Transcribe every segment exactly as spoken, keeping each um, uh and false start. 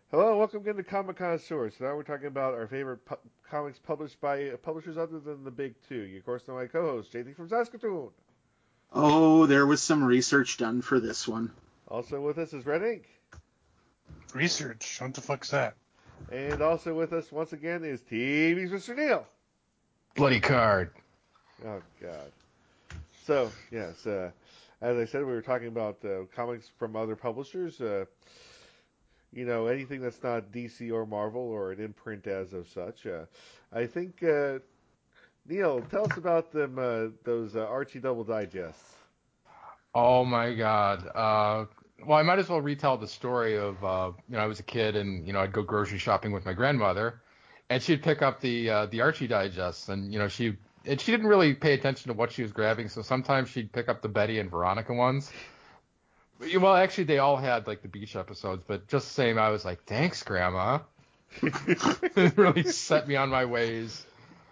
Hello, welcome again to Comic Connoisseurs. So now we're talking about our favorite pu- comics published by uh, publishers other than the big two. You, of course, know my co-host, J D from Saskatoon. Oh, there was some research done for this one. Also with us is Red Ink. Research? What the fuck's that? And also with us, once again, is T V's Mister Neil. Bloody card. Oh, God. So, yes, uh, as I said, we were talking about uh, comics from other publishers. Uh, you know, anything that's not D C or Marvel or an imprint as of such. Uh, I think, uh, Neil, tell us about them, uh, those uh, Archie Double Digests. Oh my God. Uh, well, I might as well retell the story of, uh, you know, I was a kid and, you know, I'd go grocery shopping with my grandmother and she'd pick up the, uh, the Archie digests and, you know, she, and she didn't really pay attention to what she was grabbing. So sometimes she'd pick up the Betty and Veronica ones. Well, actually they all had like the beach episodes, but just the same, I was like, thanks, Grandma. It really set me on my ways.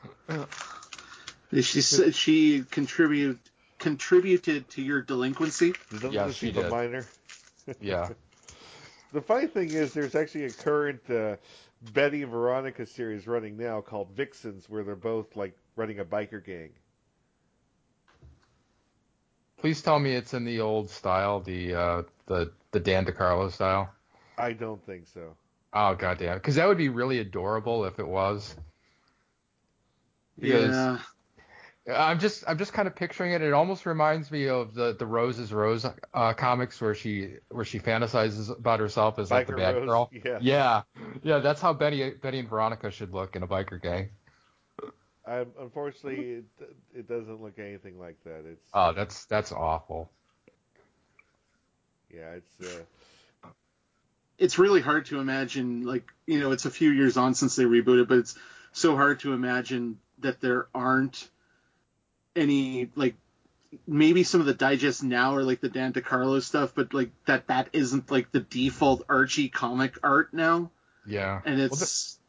She said she contributed contributed to your delinquency. The Yes, deceive she a did. minor. Yeah. The funny thing is, there's actually a current uh, Betty and Veronica series running now called Vixens, where they're both like running a biker gang. Please tell me it's in the old style, the, uh, the, the Dan DeCarlo style. I don't think so. Oh goddamn! Because that would be really adorable if it was. Because Yeah. I'm just I'm just kind of picturing it. It almost reminds me of the the Rose is Rose uh, comics where she where she fantasizes about herself as like the Biker bad Rose, girl. yes. Yeah, yeah. That's how Betty Betty and Veronica should look in a biker gang. I, unfortunately, it, it doesn't look anything like that. It's Oh, uh, that's that's awful. yeah, it's uh, It's really hard to imagine, like, you know, it's a few years on since they rebooted, but it's so hard to imagine that there aren't any, like, maybe some of the digests now are like the Dan DeCarlo stuff, but like that that isn't like the default Archie comic art now. Yeah. And Well, th- it's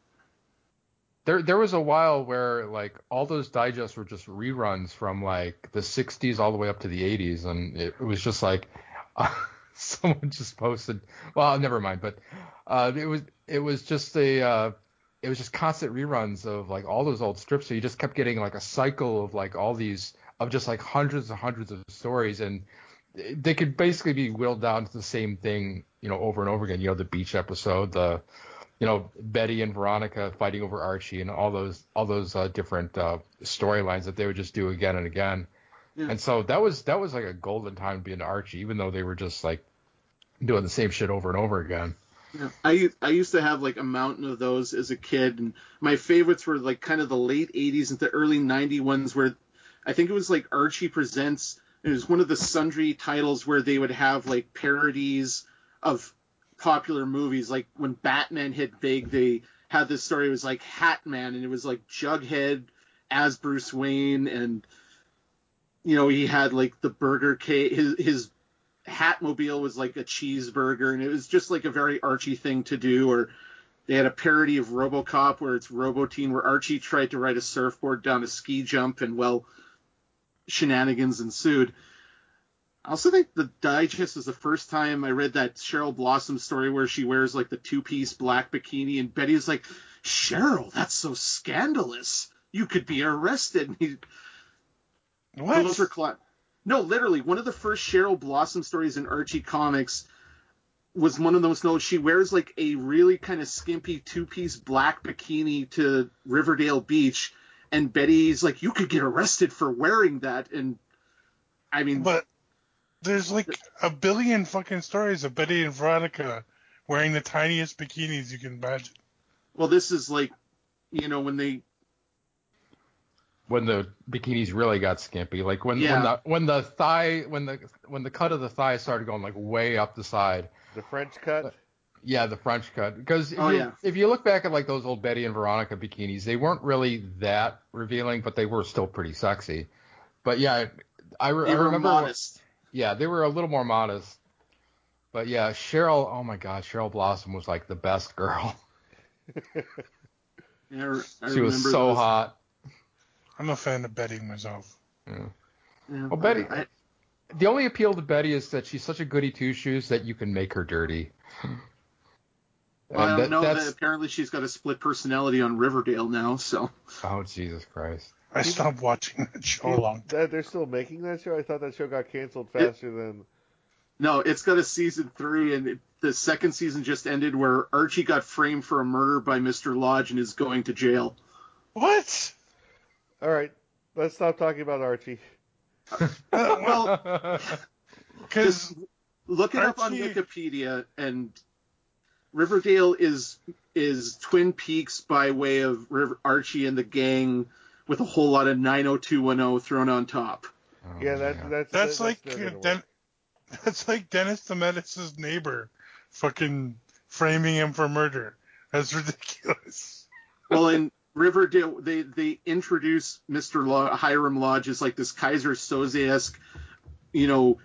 there there was a while where like all those digests were just reruns from like the sixties all the way up to the eighties, and it, it was just like uh, someone just posted. Well, never mind, but uh, it was it was just a uh, it was just constant reruns of like all those old strips. So you just kept getting like a cycle of like all these of just like hundreds and hundreds of stories, and they could basically be whittled down to the same thing, you know, over and over again. You know, the beach episode, the you know, Betty and Veronica fighting over Archie and all those all those uh, different uh, storylines that they would just do again and again. yeah. And so that was that was like a golden time to be into Archie, even though they were just like doing the same shit over and over again. Yeah. I I used to have like a mountain of those as a kid, and my favorites were like kind of the late eighties and the early nineties ones where I think it was like Archie Presents. It was one of the sundry titles where they would have like parodies of popular movies. Like when Batman hit big, they had this story. It was like Hat Man, and it was like Jughead as Bruce Wayne, and you know he had like the Burger King. His his Hatmobile was like a cheeseburger, and it was just like a very Archie thing to do. Or they had a parody of RoboCop where it's Robotine, where Archie tried to ride a surfboard down a ski jump, and well, shenanigans ensued. I also think the digest is the first time I read that Cheryl Blossom story where she wears like the two-piece black bikini, and Betty's like, "Cheryl, that's so scandalous. You could be arrested." And he, What? those were cla- no, literally one of the first Cheryl Blossom stories in Archie comics was one of those notes. She wears like a really kind of skimpy two-piece black bikini to Riverdale Beach, and Betty's like, "You could get arrested for wearing that." And I mean, But there's like a billion fucking stories of Betty and Veronica wearing the tiniest bikinis you can imagine. well, this is like, you know, when they, When the bikinis really got skimpy, like when when yeah, the when the thigh when the when the cut of the thigh started going like way up the side. the French cut. Yeah, the French cut. Because if oh you yeah, if you look back at like those old Betty and Veronica bikinis, they weren't really that revealing, but they were still pretty sexy. But yeah, I, re- they I were remember. modest. Yeah, they were a little more modest. But yeah, Cheryl. Oh my God, Cheryl Blossom was like the best girl. Yeah, I re- I She was remember so those. hot. I'm a fan of Betty myself. Yeah. Yeah, Well, Betty. I, The only appeal to Betty is that she's such a goody two shoes that you can make her dirty. Well, I And don't that know that that's apparently she's got a split personality on Riverdale now, so. oh Jesus Christ. I stopped watching that show a People, long time. that they're still making that show. I thought that show got canceled It, faster than. no, it's got a season three, and it, the second season just ended where Archie got framed for a murder by Mister Lodge and is going to jail. What? All right, let's stop talking about Archie. Uh, Well, because just look it up on Archie- Wikipedia, and Riverdale is is Twin Peaks by way of River, Archie and the gang with a whole lot of nine oh two one oh thrown on top. Oh, Yeah, that, man. that's that's that, like that's never gonna Den- work. that's like Dennis the Menace's neighbor, fucking framing him for murder. That's ridiculous. Well, in Riverdale, they they introduce Mister Lo- Hiram Lodge as like this Kaiser Soze-esque, you know,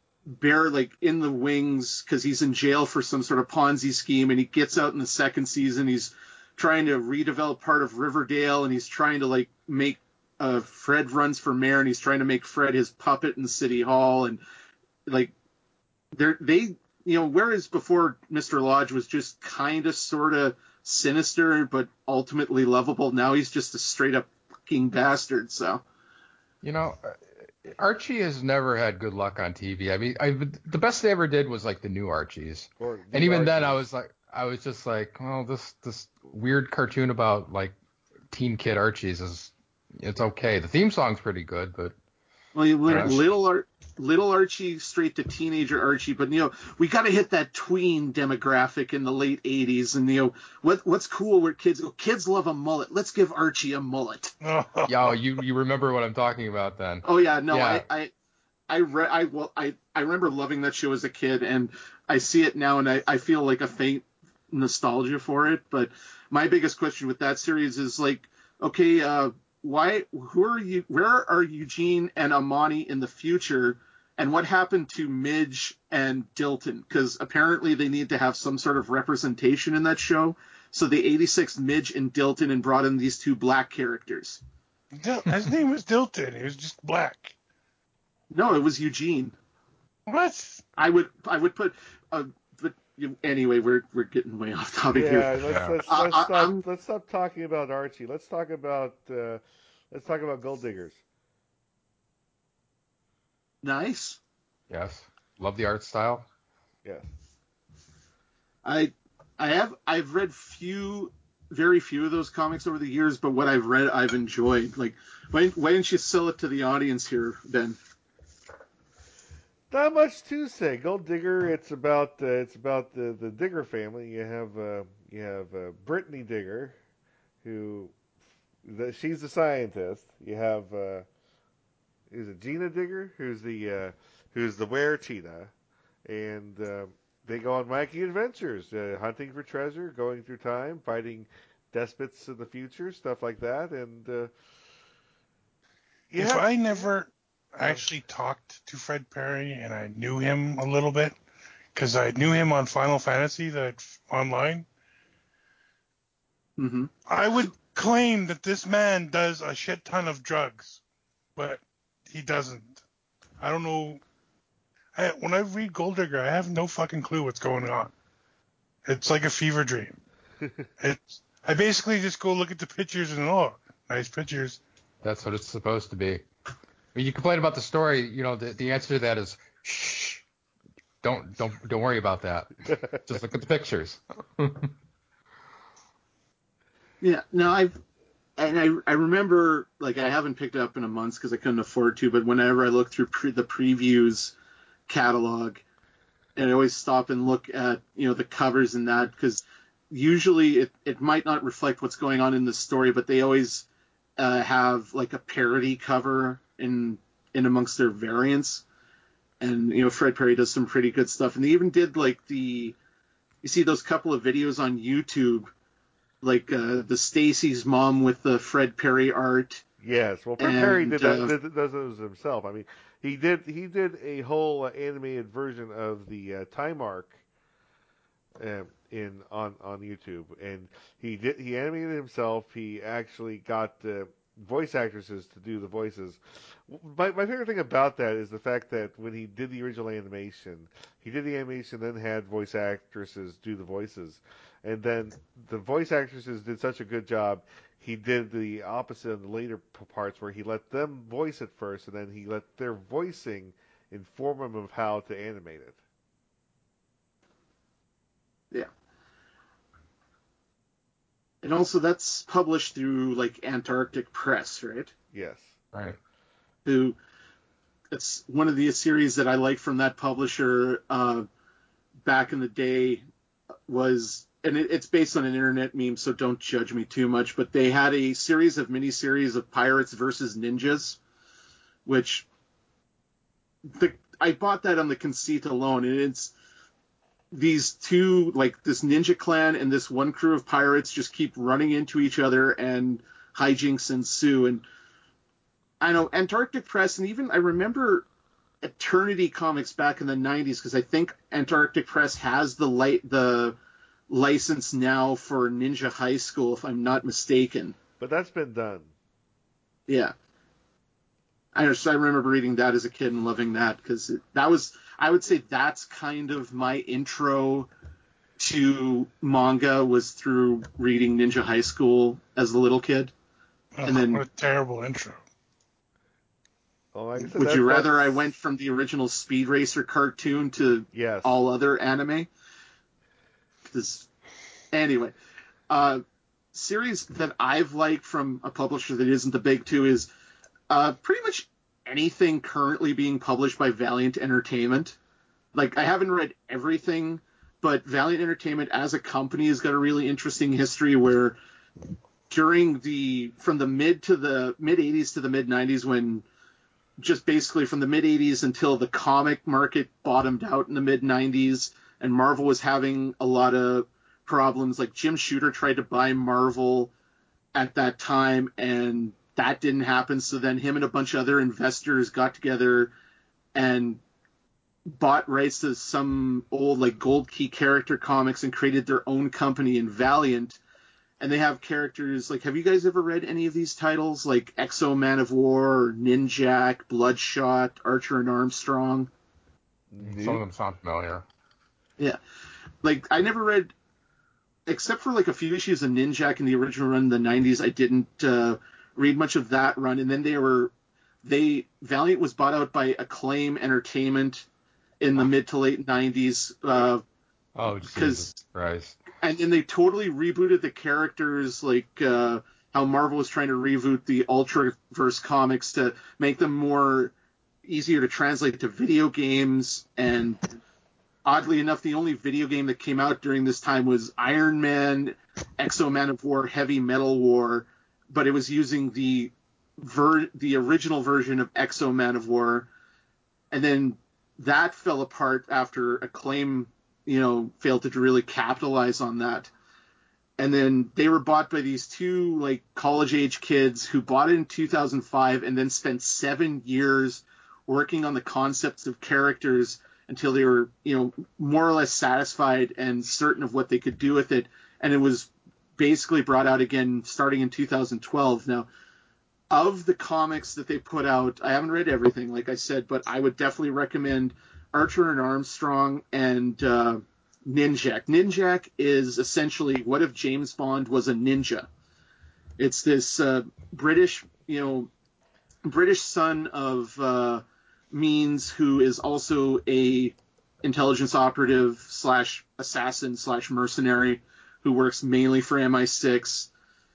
bear like in the wings because he's in jail for some sort of Ponzi scheme, and he gets out in the second season. He's trying to redevelop part of Riverdale, and he's trying to like make uh, Fred runs for mayor, and he's trying to make Fred his puppet in City Hall, and like they're they you know whereas before Mister Lodge was just kind of sort of sinister but ultimately lovable, now he's just a straight up fucking bastard. So You know, Archie has never had good luck on T V. I mean, I, the best they ever did was like the new Archies, Or and the even then, I Archies. was like, I was just like, well, this this weird cartoon about like teen kid Archies is it's okay. The theme song's pretty good, but well, you went Gosh. little Ar- little Archie straight to teenager Archie, but you know we got to hit that tween demographic in the late eighties, and you know what what's cool where kids go, kids love a mullet. Let's give Archie a mullet. yo, you you remember what I'm talking about then? Oh yeah, no, Yeah. I I I, re- I well I I remember loving that show as a kid, and I see it now, and I, I feel like a faint nostalgia for it. But my biggest question with that series is like, okay, uh, why? Who are you? Where are Eugene and Amani in the future? And what happened to Midge and Dilton? Because apparently they need to have some sort of representation in that show. So they eighty-six Midge and Dilton and brought in these two black characters. Dil- His name was Dilton. He was just black. No, it was Eugene. What? I would I would put, uh, but you, anyway, we're we're getting way off topic Yeah, here. let's Yeah. let's I- let's I- stop I'm- let's stop talking about Archie. Let's talk about uh, let's talk about Gold Diggers. Nice. Yes, love the art style. Yes. I I have I've read few, very few of those comics over the years, but what I've read I've enjoyed. Like, why why didn't you sell it to the audience here, Ben? Not much to say. Gold Digger. It's about uh, it's about the, the Digger family. You have uh, you have uh, Brittany Digger, who the, she's the scientist. You have uh, is it Gina Digger, who's the uh, who's the were cheetah, and uh, they go on wacky adventures, uh, hunting for treasure, going through time, fighting despots in the future, stuff like that. And uh, you If have- I never actually talked to Fred Perry and I knew him a little bit, because I knew him on Final Fantasy that online, Mm-hmm. I would claim that this man does a shit ton of drugs, but he doesn't. I don't know. I, when I read Gold Digger, I have no fucking clue what's going on. It's like a fever dream. It's I basically just go look at the pictures and oh, nice pictures. That's what it's supposed to be. I mean, you complain about the story. You know, the, the answer to that is shh. Don't don't don't worry about that. Just look at the pictures. Yeah, no, I've and I I remember like I haven't picked it up in a month because I couldn't afford to, but whenever I look through pre- the previews catalog, and I always stop and look at you know the covers and that because usually it it might not reflect what's going on in the story, but they always uh, have like a parody cover in in amongst their variants, and you know Fred Perry does some pretty good stuff, and they even did like the you see those couple of videos on YouTube. Like uh, the Stacy's mom with the Fred Perry art. Yes, well, Fred And, Perry did that. uh, Did, does those himself. I mean, he did. He did a whole uh, animated version of the uh, Time Arc um, in on on YouTube, and he did. He animated himself. He actually got uh, voice actresses to do the voices. My my favorite thing about that is the fact that when he did the original animation, he did the animation, then had voice actresses do the voices. And then the voice actresses did such a good job. He did the opposite in the later p- parts where he let them voice it first, and then he let their voicing inform him of how to animate it. Yeah. And also that's published through like Antarctic Press, right? Yes. Right. Who it's one of the series that I like from that publisher uh, back in the day was, and it, it's based on an internet meme, so don't judge me too much, but they had a series of miniseries of pirates versus ninjas, which the, I bought that on the conceit alone, and it's these two, like this ninja clan and this one crew of pirates just keep running into each other and hijinks ensue. And I know Antarctic Press, and even I remember Eternity Comics back in the nineties, because I think Antarctic Press has the light the license now for Ninja High School, if I'm not mistaken. But that's been done. Yeah. I just, I remember reading that as a kid and loving that, because that was, I would say that's kind of my intro to manga, was through reading Ninja High School as a little kid. Oh, And then, what a terrible intro. Well, like I said, would that's, you rather that's... I went from the original Speed Racer cartoon to yes. all other anime? Because, anyway, uh, series that I've liked from a publisher that isn't the big two is uh, pretty much anything currently being published by Valiant Entertainment. Like, I haven't read everything, but Valiant Entertainment as a company has got a really interesting history where during the, from the mid to the mid eighties to the mid nineties, when just basically from the mid eighties until the comic market bottomed out in the mid nineties, and Marvel was having a lot of problems. Like Jim Shooter tried to buy Marvel at that time, and that didn't happen. So then him and a bunch of other investors got together and bought rights to some old like Gold Key character comics and created their own company in Valiant. And they have characters like, have you guys ever read any of these titles, like Exo Man of War, Ninjak, Bloodshot, Archer and Armstrong? Nope. Some of them sound familiar. Yeah. Like, I never read, except for like a few issues of Ninjak in the original run in the nineties, I didn't uh, read much of that run. And then they were, they, Valiant was bought out by Acclaim Entertainment in the mid to late nineties. Uh, Oh, Jesus Christ. And then they totally rebooted the characters, like uh, how Marvel was trying to reboot the Ultraverse comics to make them more easier to translate to video games. And oddly enough, the only video game that came out during this time was Iron Man, Exo Man of War, Heavy Metal War, but it was using the ver- the original version of Exo Man of War. And then that fell apart after Acclaim, you know, failed to really capitalize on that. And then they were bought by these two like college age kids who bought it in two thousand five and then spent seven years working on the concepts of characters until they were, you know, more or less satisfied and certain of what they could do with it. And it was basically brought out again starting in two thousand twelve. Now, of the comics that they put out, I haven't read everything, like I said, but I would definitely recommend Archer and Armstrong and uh, Ninjak. Ninjak is essentially, what if James Bond was a ninja? It's this uh, British, you know, British son of uh, means who is also a intelligence operative slash assassin slash mercenary who works mainly for M I six.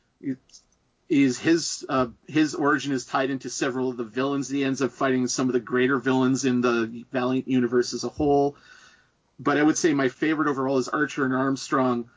Is his uh, his origin is tied into several of the villains. He ends up fighting some of the greater villains in the Valiant universe as a whole. But I would say my favorite overall is Archer and Armstrong.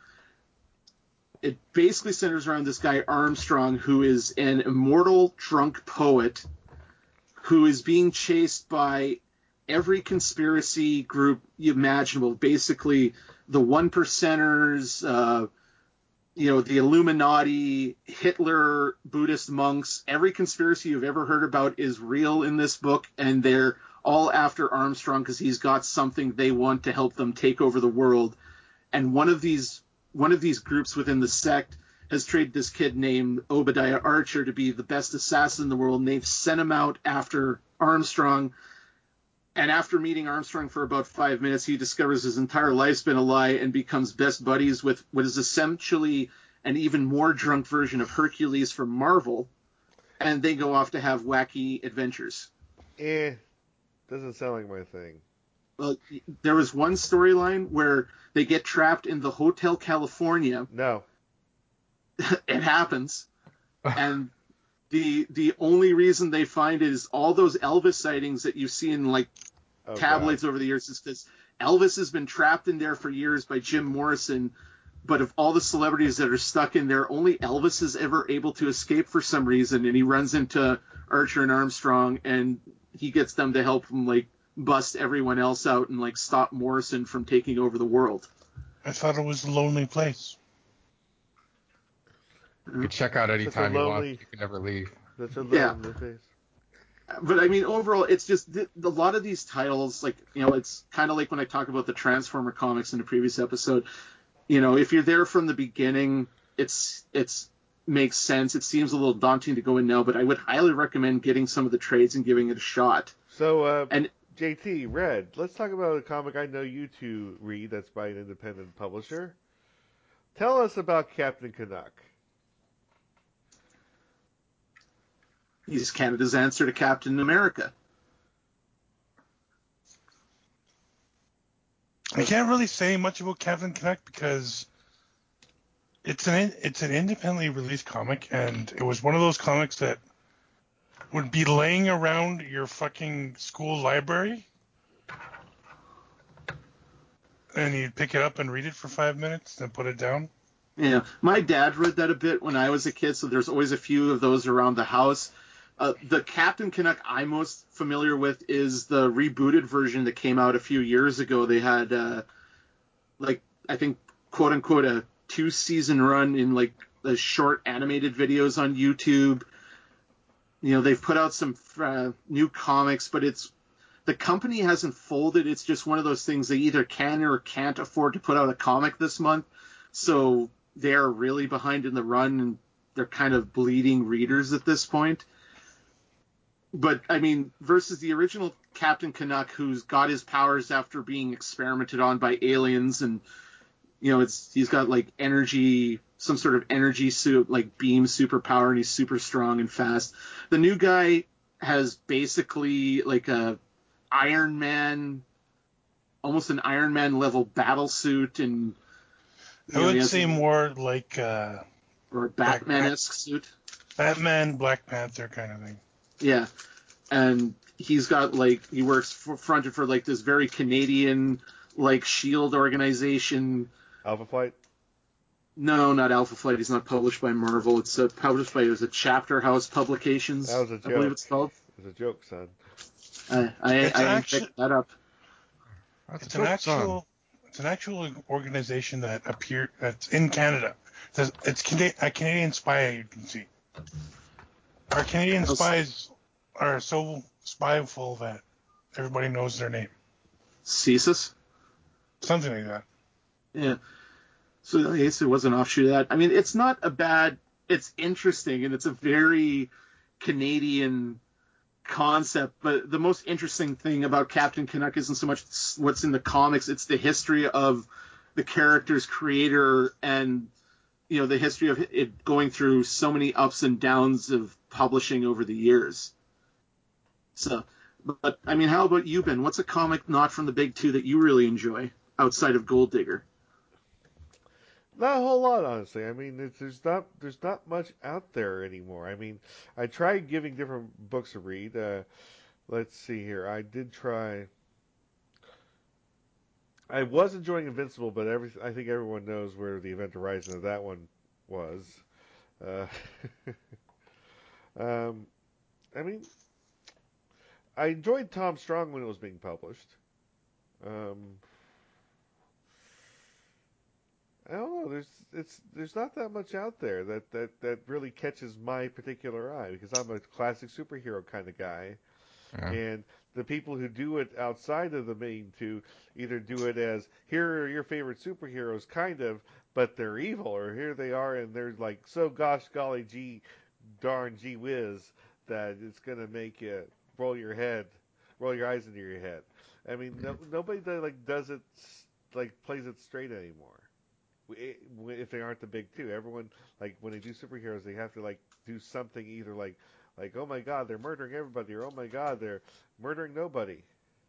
It basically centers around this guy Armstrong, who is an immortal drunk poet who is being chased by every conspiracy group imaginable. Basically, the one percenters, uh, you know, the Illuminati, Hitler, Buddhist monks, every conspiracy you've ever heard about is real in this book, and they're all after Armstrong because he's got something they want to help them take over the world. And one of these one of these groups within the sect has traded this kid named Obadiah Archer to be the best assassin in the world, and they've sent him out after Armstrong. And after meeting Armstrong for about five minutes, he discovers his entire life's been a lie and becomes best buddies with what is essentially an even more drunk version of Hercules from Marvel. And they go off to have wacky adventures. Eh, doesn't sound like my thing. Well, there was one storyline where they get trapped in the Hotel California. No. It happens. And the the only reason they find it is all those Elvis sightings that you see in like Oh, tabloids God. over the years is because Elvis has been trapped in there for years by Jim Morrison. But of all the celebrities that are stuck in there, only Elvis is ever able to escape for some reason. And he runs into Archer and Armstrong, and he gets them to help him like bust everyone else out and like stop Morrison from taking over the world. I thought it was a lonely place. You can check out anytime you lonely- want. You can never leave. That's a Yeah. lonely face. But I mean, overall, it's just th- a lot of these titles, like, you know, it's kind of like when I talk about the Transformer comics in the previous episode. You know, if you're there from the beginning, it's it's makes sense. It seems a little daunting to go in now, but I would highly recommend getting some of the trades and giving it a shot. So, uh, And J T, Red, let's talk about a comic I know you two read that's by an independent publisher. Tell us about Captain Canuck. he's Canada's answer to Captain America. I can't really say much about Captain Canuck because it's an it's an independently released comic, and it was one of those comics that would be laying around your fucking school library, and you'd pick it up and read it for five minutes, then put it down. Yeah, my dad read that a bit when I was a kid, so there's always a few of those around the house. Uh, the Captain Canuck I'm most familiar with is the rebooted version that came out a few years ago. They had, uh, like, I think, quote unquote, a two season run in like the short animated videos on YouTube. You know, they've put out some uh, new comics, but it's the company hasn't folded. It's just one of those things they either can or can't afford to put out a comic this month. So they're really behind in the run, and they're kind of bleeding readers at this point. But, I mean, versus the original Captain Canuck, who's got his powers after being experimented on by aliens, and, you know, it's he's got, like, energy, some sort of energy suit, like beam superpower, and he's super strong and fast. The new guy has basically, like, a Iron Man, almost an Iron Man level battle suit, and I would say more like uh, or a Batman-esque suit. Batman, Black Panther kind of thing. Yeah, and he's got like he works for, fronted for like this very Canadian like Shield organization. Alpha Flight? No, not Alpha Flight. He's not published by Marvel. It's uh, published by it was a Chapter House Publications. That was a I believe joke. it's called. It was a joke, son. I I, It's I actually- picked that up. That's It's a an good actual song. it's an actual organization that appeared that's in Canada. It's, it's Cana- a Canadian spy agency. Our Canadian Yes. spies are so spyful that everybody knows their name. CSIS. Something like that. Yeah. So I guess it was an offshoot of that. I mean, it's not a bad. It's interesting, and it's a very Canadian concept. But the most interesting thing about Captain Canuck isn't so much what's in the comics; it's the history of the character's creator, and you know the history of it going through so many ups and downs of publishing over the years. So, but I mean, how about you, Ben? What's a comic not from the big two that you really enjoy outside of Gold Digger? Not a whole lot, honestly. I mean, it's, there's not there's not much out there anymore. I mean, I tried giving different books to read. Uh, let's see here. I did try. I was enjoying Invincible, but every I think everyone knows where the Event Horizon of that one was. Uh, um, I mean, I enjoyed Tom Strong when it was being published. Um, I don't know. There's it's there's not that much out there that, that, that really catches my particular eye because I'm a classic superhero kind of guy, Yeah. and the people who do it outside of the main two either do it as here are your favorite superheroes, kind of, but they're evil, or here they are and they're like so gosh golly gee darn gee whiz that it's gonna make you roll your head roll your eyes into your head. I mean, no, nobody that like does it s- like plays it straight anymore. We- If they aren't the big two, everyone like when they do superheroes, they have to like do something either like like oh my god they're murdering everybody or oh my god they're murdering nobody.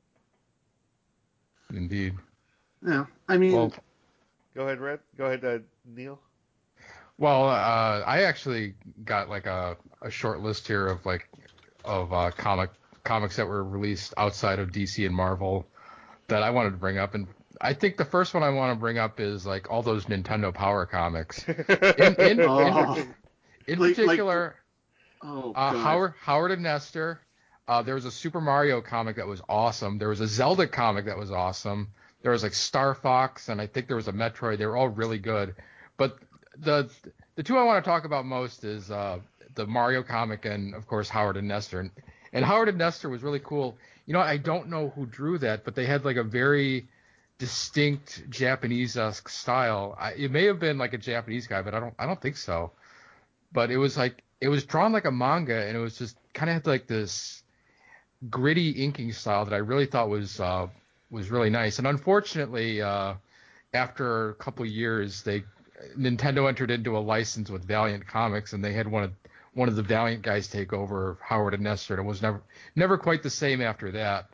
Indeed. Yeah, I mean, Well, Go ahead, Red. Go ahead, uh, Neil. well, uh, I actually got like a, a short list here of like of uh, comic comics that were released outside of D C and Marvel that I wanted to bring up, and I think the first one I want to bring up is like all those Nintendo Power comics. In in in, oh, in like like particular, oh uh, god, Howard Howard and Nestor. Uh, there was a Super Mario comic that was awesome. There was a Zelda comic that was awesome. There was like Star Fox, and I think there was a Metroid. They were all really good. But the the two I want to talk about most is uh, the Mario comic and of course Howard and Nestor. And, and Howard and Nestor was really cool. You know, I don't know who drew that, but they had like a very distinct Japanese-esque style. I, it may have been like a Japanese guy, but I don't I don't think so. But it was like it was drawn like a manga, and it was just kind of had like this gritty inking style that I really thought was uh, was really nice. And unfortunately, uh, after a couple of years, they Nintendo entered into a license with Valiant Comics, and they had one of one of the Valiant guys take over Howard and Nestor. And it was never never quite the same after that.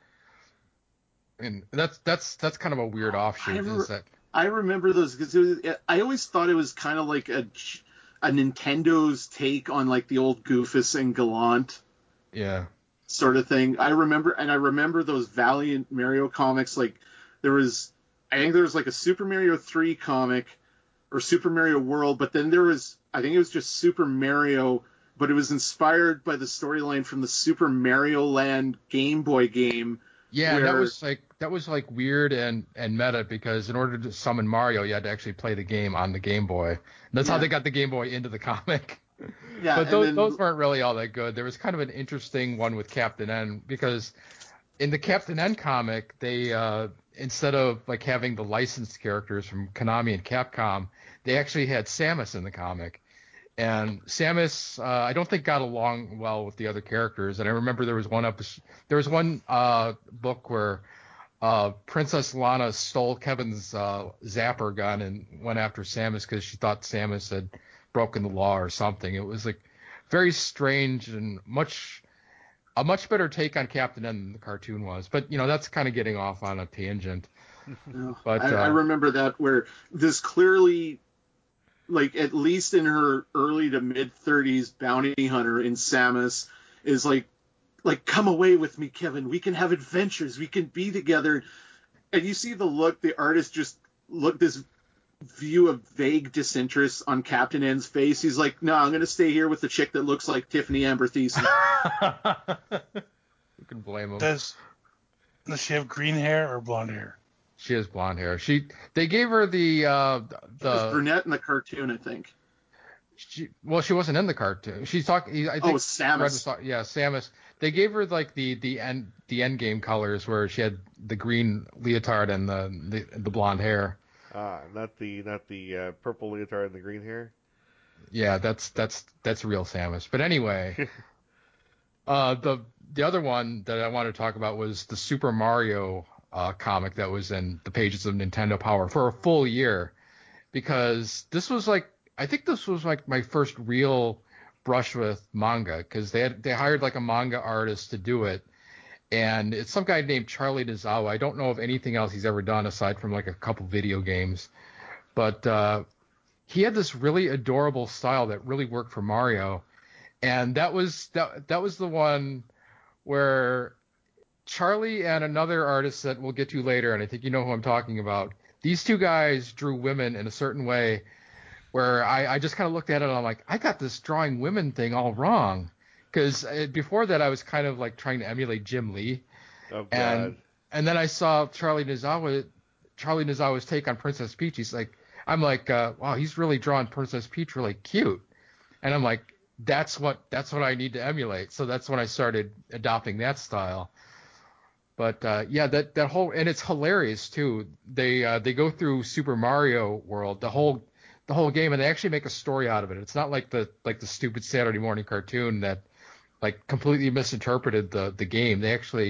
And that's that's that's kind of a weird I offshoot. re- Is that I remember those because I always thought it was kind of like a a Nintendo's take on like the old Goofus and Gallant yeah. sort of thing. I remember, and I remember those Valiant Mario comics. Like there was, I think there was like a Super Mario three comic or Super Mario World, but then there was, I think it was just Super Mario, but it was inspired by the storyline from the Super Mario Land Game Boy game, Yeah, and that where was like that was like weird and and meta because in order to summon Mario, you had to actually play the game on the Game Boy. And that's how yeah, they got the Game Boy into the comic. yeah, But and those then those weren't really all that good. There was kind of an interesting one with Captain N because in the Captain N comic, they uh, instead of like having the licensed characters from Konami and Capcom, they actually had Samus in the comic. And Samus, uh, I don't think got along well with the other characters. And I remember there was one episode, there was one uh, book where uh, Princess Lana stole Kevin's uh, zapper gun and went after Samus because she thought Samus had broken the law or something. It was like very strange and much a much better take on Captain N than the cartoon was. But you know, that's kind of getting off on a tangent. you I, But I uh, remember that where this clearly, like at least in her early to mid thirties, bounty hunter in Samus is like like come away with me, Kevin. We can have adventures. We can be together. And you see the look the artist just look this view of vague disinterest on Captain N's face. He's like, no, I'm gonna stay here with the chick that looks like Tiffany Amber Thiessen. you can blame him. Does does she have green hair or blonde hair? She has blonde hair. She they gave her the uh, She was the brunette in the cartoon, I think. she, well she wasn't in the cartoon. She's talking. I Oh, think Samus. Red was talk- yeah, Samus. They gave her like the the end the end game colors where she had the green leotard and the the, the blonde hair. Ah, not the not the uh, purple leotard and the green hair. Yeah, that's that's that's real Samus. But anyway, uh, the the other one that I wanted to talk about was the Super Mario uh, comic that was in the pages of Nintendo Power for a full year because this was like I think this was like my first real brush with manga because they had they hired like a manga artist to do it, and it's some guy named Charlie Nizawa. I don't know of anything else he's ever done aside from like a couple video games, but uh, he had this really adorable style that really worked for Mario, and that was that that was the one where Charlie and another artist that we'll get to later, and I think you know who I'm talking about. These two guys drew women in a certain way where I, I just kind of looked at it and I'm like, I got this drawing women thing all wrong. Because before that, I was kind of like trying to emulate Jim Lee. Oh And God. and then I saw Charlie Nizawa, Charlie Nizawa's take on Princess Peach. He's like, I'm like, uh, wow, he's really drawn Princess Peach really cute. And I'm like, that's what that's what I need to emulate. So that's when I started adopting that style. But uh, yeah, that that whole and it's hilarious too. They uh, they go through Super Mario World, the whole the whole game, and they actually make a story out of it. It's not like the like the stupid Saturday morning cartoon that like completely misinterpreted the the game. They actually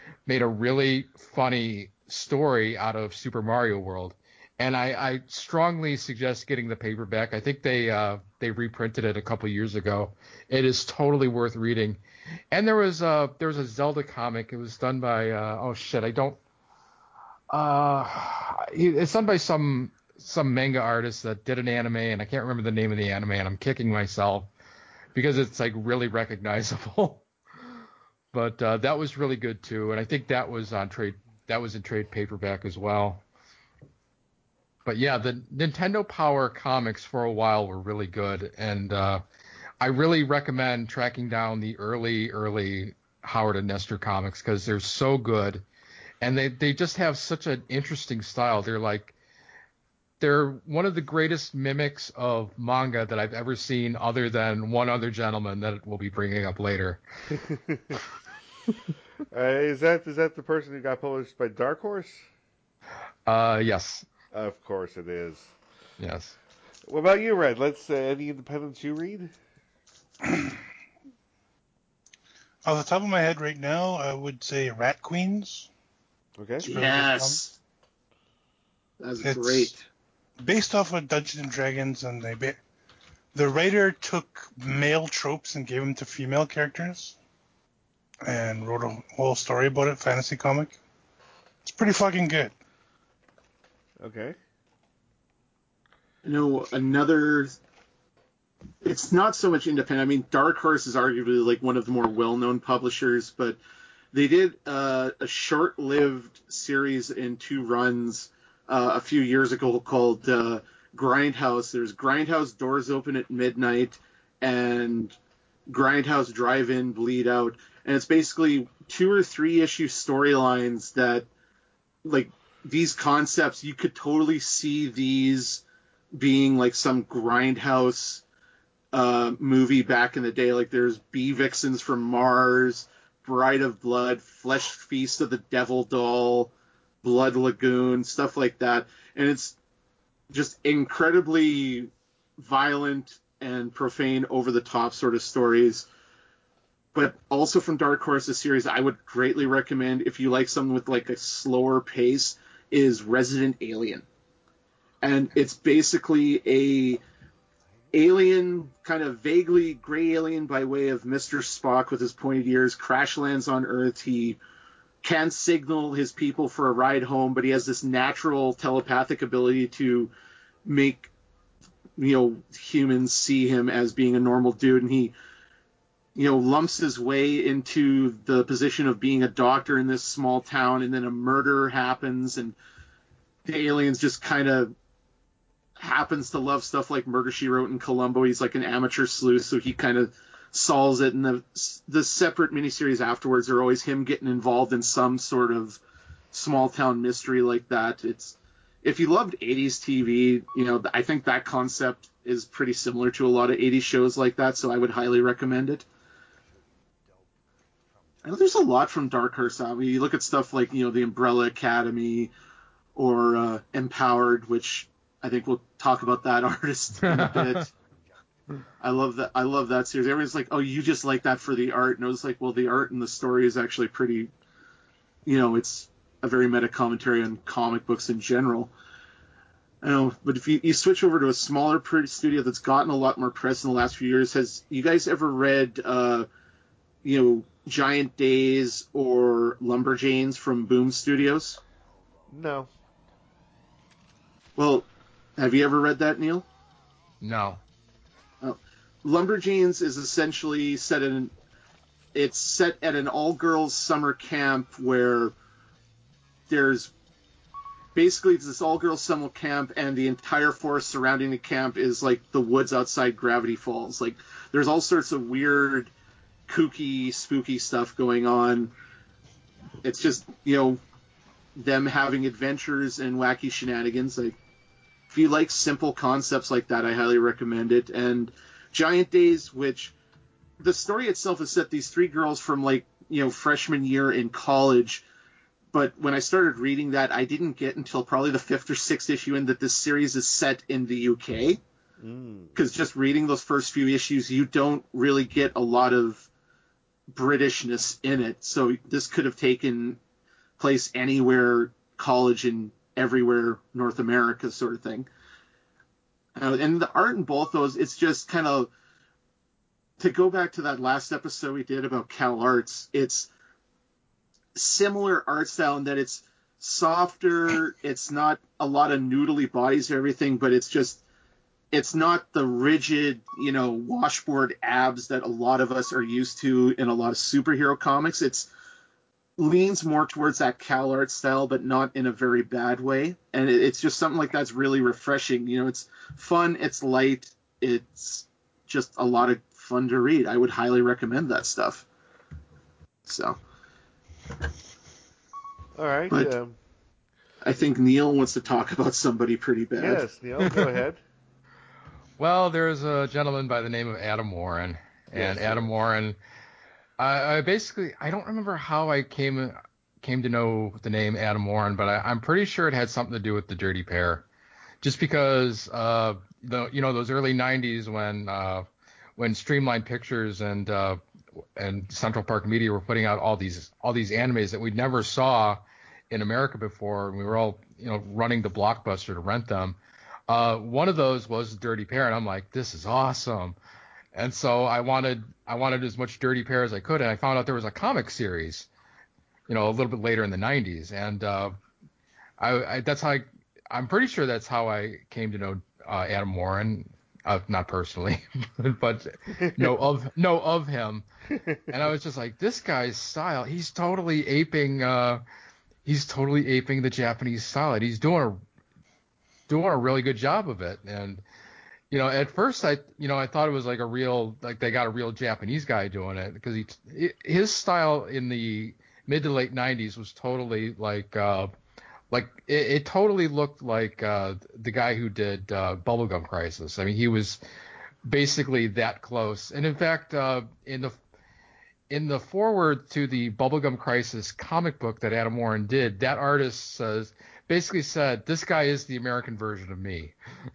made a really funny story out of Super Mario World. And I, I strongly suggest getting the paperback. I think they uh, they reprinted it a couple years ago. It is totally worth reading. And there was a there was a Zelda comic. It was done by uh, oh shit I don't uh it's done by some some manga artist that did an anime, and I can't remember the name of the anime, and I'm kicking myself because it's like really recognizable. But uh, that was really good too, and I think that was on trade that was in trade paperback as well. But yeah, the Nintendo Power comics for a while were really good, and uh, I really recommend tracking down the early, early Howard and Nestor comics because they're so good, and they, they just have such an interesting style. They're like they're one of the greatest mimics of manga that I've ever seen, other than one other gentleman that we'll be bringing up later. uh, is that is that the person who got published by Dark Horse? Uh, yes. Of course it is. Yes. What about you, Red? Let's uh, any independents you read? Off the top of my head right now, I would say Rat Queens. Okay. It's really Yes. That's It's great. based off of Dungeons and Dragons, and they ba- the writer took male tropes and gave them to female characters, and wrote a whole story about it. Fantasy comic. It's pretty fucking good. Okay. You know, another. It's not so much independent. I mean, Dark Horse is arguably like one of the more well-known publishers, but they did uh, a short-lived series in two runs uh, a few years ago called uh, Grindhouse. There's Grindhouse Doors Open at Midnight and Grindhouse Drive-In Bleed Out, and it's basically two or three issue storylines that, like, these concepts, you could totally see these being like some Grindhouse uh, movie back in the day. Like there's Bee Vixens from Mars, Bride of Blood, Flesh Feast of the Devil Doll, Blood Lagoon, stuff like that. And it's just incredibly violent and profane, over-the-top sort of stories. But also from Dark Horse, a series I would greatly recommend if you like something with like a slower pace is Resident Alien. And it's basically a alien, kind of vaguely gray alien by way of Mister Spock with his pointed ears, crash lands on Earth. He can signal his people for a ride home, but he has this natural telepathic ability to make, you know, humans see him as being a normal dude. And he, you know, lumps his way into the position of being a doctor in this small town, and then a murder happens, and the aliens just kind of happens to love stuff like Murder, She Wrote and Columbo. He's like an amateur sleuth, so he kind of solves it. And the the separate miniseries afterwards are always him getting involved in some sort of small town mystery like that. It's if you loved eighties T V, you know, I think that concept is pretty similar to a lot of eighties shows like that, so I would highly recommend it. I know there's a lot from Dark Horse. I mean, you look at stuff like, you know, the Umbrella Academy or uh, Empowered, which I think we'll talk about that artist in a bit. I love that. I love that series. Everyone's like, "Oh, you just like that for the art," and I was like, "Well, the art and the story is actually pretty. You know, it's a very meta commentary on comic books in general." I know, but if you, you switch over to a smaller studio that's gotten a lot more press in the last few years, has you guys ever read, uh, you know, Giant Days or Lumberjanes from Boom Studios? No. Well, have you ever read that, Neil? No. Oh. Lumberjanes is essentially set in it's set at an all-girls summer camp where there's basically it's this all-girls summer camp, and the entire forest surrounding the camp is like the woods outside Gravity Falls. Like there's all sorts of weird, kooky, spooky stuff going on. It's just, you know, them having adventures and wacky shenanigans. Like if you like simple concepts like that, I highly recommend it. And Giant Days, which the story itself is set these three girls from like, you know, freshman year in college. But when I started reading that, I didn't get until probably the fifth or sixth issue in that this series is set in the U K. Because mm. just reading those first few issues, you don't really get a lot of Britishness in it. So this could have taken place anywhere, college in everywhere, North America sort of thing. Uh, and the art in both those, it's just kind of, to go back to that last episode we did about Cal Arts, it's similar art style in that it's softer, it's not a lot of noodly bodies or everything, but it's just, it's not the rigid, you know, washboard abs that a lot of us are used to in a lot of superhero comics. It's leans more towards that Cal Art style, but not in a very bad way. And it, it's just something like that's really refreshing. You know, it's fun, it's light, it's just a lot of fun to read. I would highly recommend that stuff. So. All right. But Um, I think Neil wants to talk about somebody pretty bad. yes, Neil, go ahead. Well, there's a gentleman by the name of Adam Warren, and Yes, Adam yes. Warren, I, I basically I don't remember how I came came to know the name Adam Warren, but I, I'm pretty sure it had something to do with the Dirty Pair, just because uh, the you know those early nineties when uh, when Streamline Pictures and uh, and Central Park Media were putting out all these all these animes that we never saw in America before, and we were all you know running to Blockbuster to rent them. Uh, one of those was Dirty Pair, and I'm like, this is awesome. And so I wanted I wanted as much Dirty Pair as I could, and I found out there was a comic series, you know, a little bit later in the nineties, and uh, I, I that's how I I'm pretty sure that's how I came to know uh, Adam Warren, uh, not personally, but know of know of him, and I was just like, this guy's style, he's totally aping uh, he's totally aping the Japanese style. He's doing a doing a really good job of it. And, you know, at first I, you know, I thought it was like a real, like they got a real Japanese guy doing it, because he, his style in the mid to late nineties was totally like, uh, like it, it totally looked like, uh, the guy who did, uh, Bubblegum Crisis. I mean, he was basically that close. And in fact, uh, in the, in the foreword to the Bubblegum Crisis comic book that Adam Warren did, that artist says, basically said, this guy is the American version of me,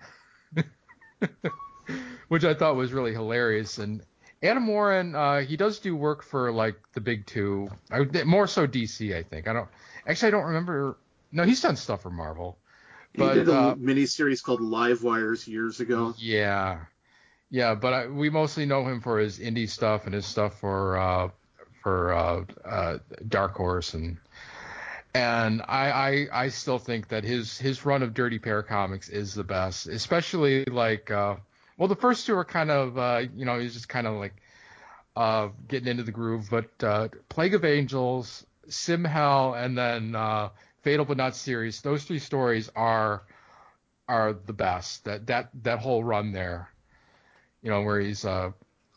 which I thought was really hilarious. And Adam Warren, uh, he does do work for like the big two, I, more so D C, I think. I don't actually, I don't remember. No, he's done stuff for Marvel, He but did a uh, miniseries called Live Wires years ago. yeah, yeah. But I, we mostly know him for his indie stuff and his stuff for uh, for uh, uh, Dark Horse and. And I, I I still think that his his run of Dirty Pair comics is the best, especially like uh, well the first two are kind of uh, you know he's just kind of like uh, getting into the groove, but uh, Plague of Angels, Sim Hell, and then uh, Fatal but Not Serious, those three stories are are the best. That that that whole run there, you know, where he's uh,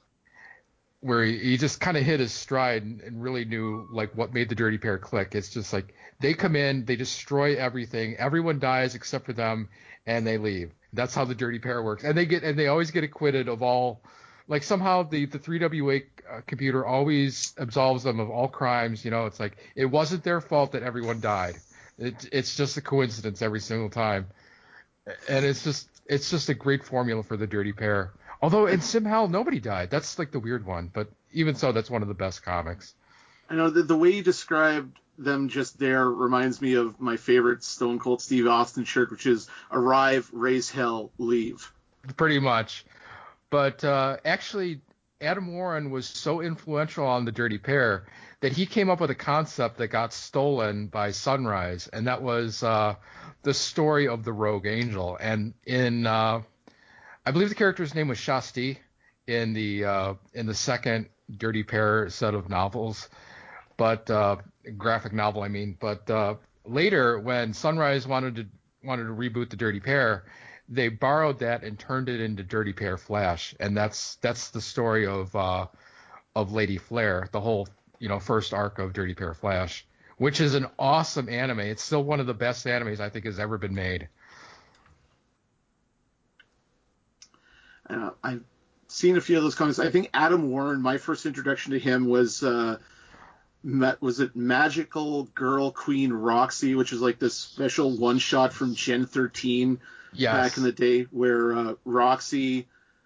where he, he just kind of hit his stride and, and really knew like what made the Dirty Pair click. It's just like they come in, they destroy everything, everyone dies except for them, and they leave. That's how the Dirty Pair works, and they get and they always get acquitted of all. Like somehow the the three W A uh, computer always absolves them of all crimes. You know, it's like it wasn't their fault that everyone died. It, it's just a coincidence every single time, and it's just it's just a great formula for the Dirty Pair. Although in Sim Hell, nobody died. That's like the weird one. But even so, that's one of the best comics. I know the, the way you described them just there reminds me of my favorite Stone Cold Steve Austin shirt, which is arrive, raise hell, leave. Pretty much. But uh, actually, Adam Warren was so influential on the Dirty Pair that he came up with a concept that got stolen by Sunrise, and that was uh, the story of the Rogue Angel. And in uh, I believe the character's name was Shasti in the uh, in the second Dirty Pair set of novels, but uh, graphic novel, I mean. But uh, later, when Sunrise wanted to wanted to reboot the Dirty Pair, they borrowed that and turned it into Dirty Pair Flash, and that's that's the story of uh, of Lady Flare, the whole you know first arc of Dirty Pair Flash, which is an awesome anime. It's still one of the best animes I think has ever been made. Uh, I've seen a few of those comics. I think Adam Warren, my first introduction to him was uh, was it Magical Girl Queen Roxy, which is like this special one shot from Gen thirteen Yes. back in the day, where uh, Roxy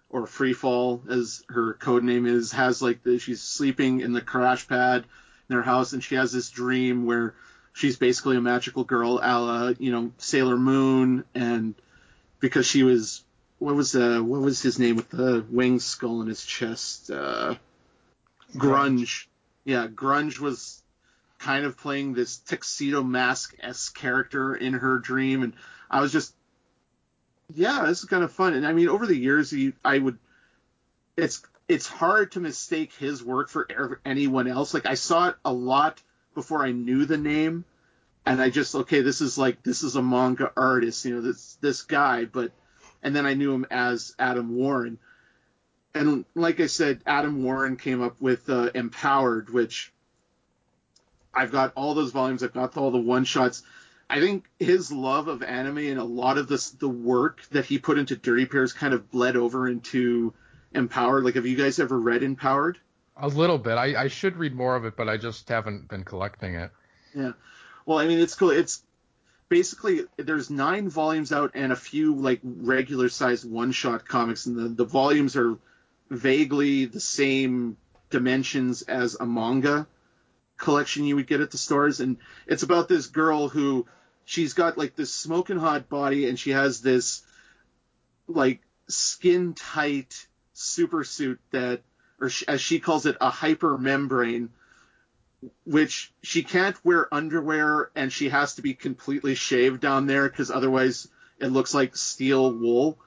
or Freefall, as her code name is, has like the, she's sleeping in the crash pad in her house, and she has this dream where she's basically a magical girl, a la, you know, Sailor Moon, and because she was, what was uh, what was his name with the winged skull in his chest? Uh, Grunge. Yeah, Grunge was kind of playing this Tuxedo Mask-esque character in her dream, and I was just, yeah, this is kind of fun. And I mean, over the years, you, I would, it's it's hard to mistake his work for er- anyone else. Like, I saw it a lot before I knew the name, and I just, okay, this is like, this is a manga artist, you know, this this guy, but, and then I knew him as Adam Warren. And like I said, Adam Warren came up with uh, Empowered, which I've got all those volumes. I've got all the one-shots. I think his love of anime and a lot of this, the work that he put into Dirty Pairs kind of bled over into Empowered. Like, have you guys ever read Empowered? A little bit. I, I should read more of it, but I just haven't been collecting it. Yeah. Well, I mean, it's cool. It's basically, there's nine volumes out and a few, like, regular-sized one-shot comics, and the, the volumes are vaguely the same dimensions as a manga collection you would get at the stores. And it's about this girl who, she's got like this smoking hot body, and she has this like skin tight super suit that, or sh- as she calls it, a hyper membrane, which she can't wear underwear, and she has to be completely shaved down there because otherwise it looks like steel wool.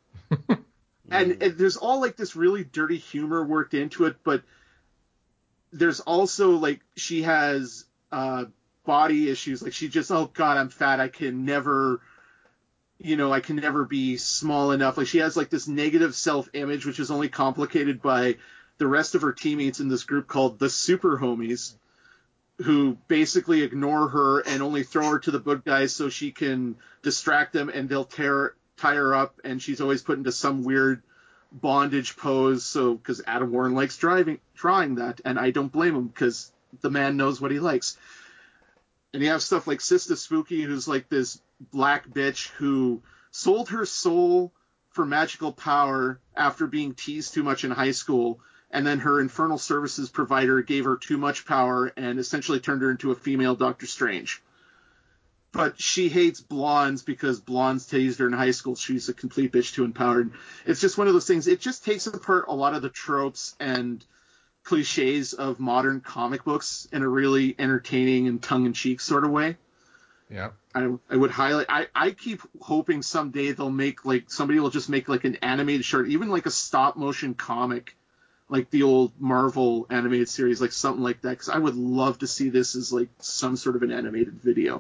And, and there's all like this really dirty humor worked into it, but there's also like, she has uh, body issues. Like, she just, oh God, I'm fat. I can never, you know, I can never be small enough. Like, she has like this negative self-image, which is only complicated by the rest of her teammates in this group called the Super Homies, who basically ignore her and only throw her to the good guys so she can distract them, and they'll tear tie her up, and she's always put into some weird bondage pose. So, because Adam Warren likes driving, trying that, and I don't blame him, because the man knows what he likes. And you have stuff like Sista Spooky, who's like this black bitch who sold her soul for magical power after being teased too much in high school, and then her infernal services provider gave her too much power and essentially turned her into a female Doctor Strange. But she hates blondes because blondes tased her in high school. She's a complete bitch to Empowered. It's just one of those things. It just takes apart a lot of the tropes and cliches of modern comic books in a really entertaining and tongue-in-cheek sort of way. Yeah. I, I would highlight. I, I keep hoping someday they'll make, like, somebody will just make like an animated short, even like a stop-motion comic, like the old Marvel animated series, like something like that. Because I would love to see this as like some sort of an animated video.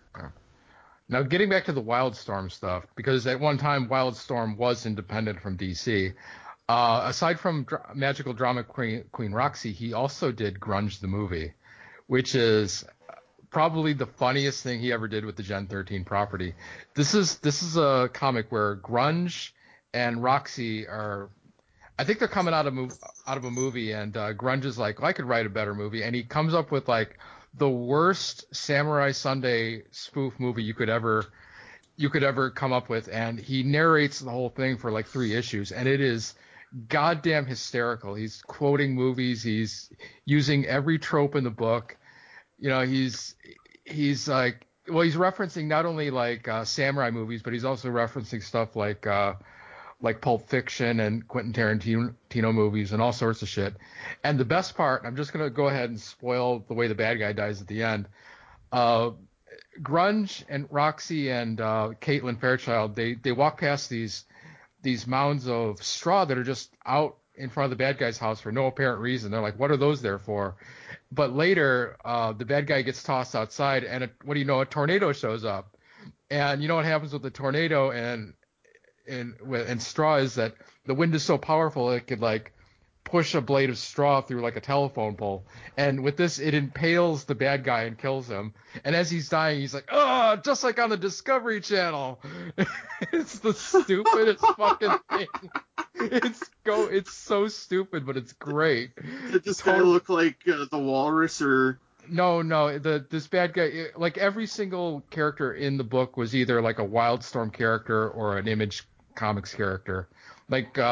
Now, getting back to the Wildstorm stuff, because at one time Wildstorm was independent from D C. Uh, aside from dr- magical drama queen, queen Roxy, he also did Grunge the movie, which is probably the funniest thing he ever did with the Gen thirteen property. This is this is a comic where Grunge and Roxy are, I think they're coming out of mov- out of a movie, and uh, Grunge is like, well, I could write a better movie, and he comes up with like the worst Samurai Sunday spoof movie you could ever you could ever come up with, and he narrates the whole thing for like three issues, and it is goddamn hysterical. He's quoting movies, he's using every trope in the book. You know, he's he's like, well, he's referencing not only like uh, samurai movies, but he's also referencing stuff like uh, like Pulp Fiction and Quentin Tarantino movies and all sorts of shit. And the best part, I'm just gonna go ahead and spoil the way the bad guy dies at the end. Uh, Grunge and Roxy and uh, Caitlin Fairchild, they they walk past these these mounds of straw that are just out in front of the bad guy's house for no apparent reason. They're like, what are those there for? But later, uh, the bad guy gets tossed outside, and a, what do you know? A tornado shows up, and you know what happens with the tornado and and and straw is that the wind is so powerful it could like push a blade of straw through like a telephone pole. And with this, it impales the bad guy and kills him. And as he's dying, he's like, oh, just like on the Discovery Channel. It's the stupidest fucking thing. It's go. It's so stupid, but it's great. Did this guy look like uh, the Walrus or? No, no. The this bad guy, like every single character in the book was either like a Wildstorm character or an Image Comics character. Like uh,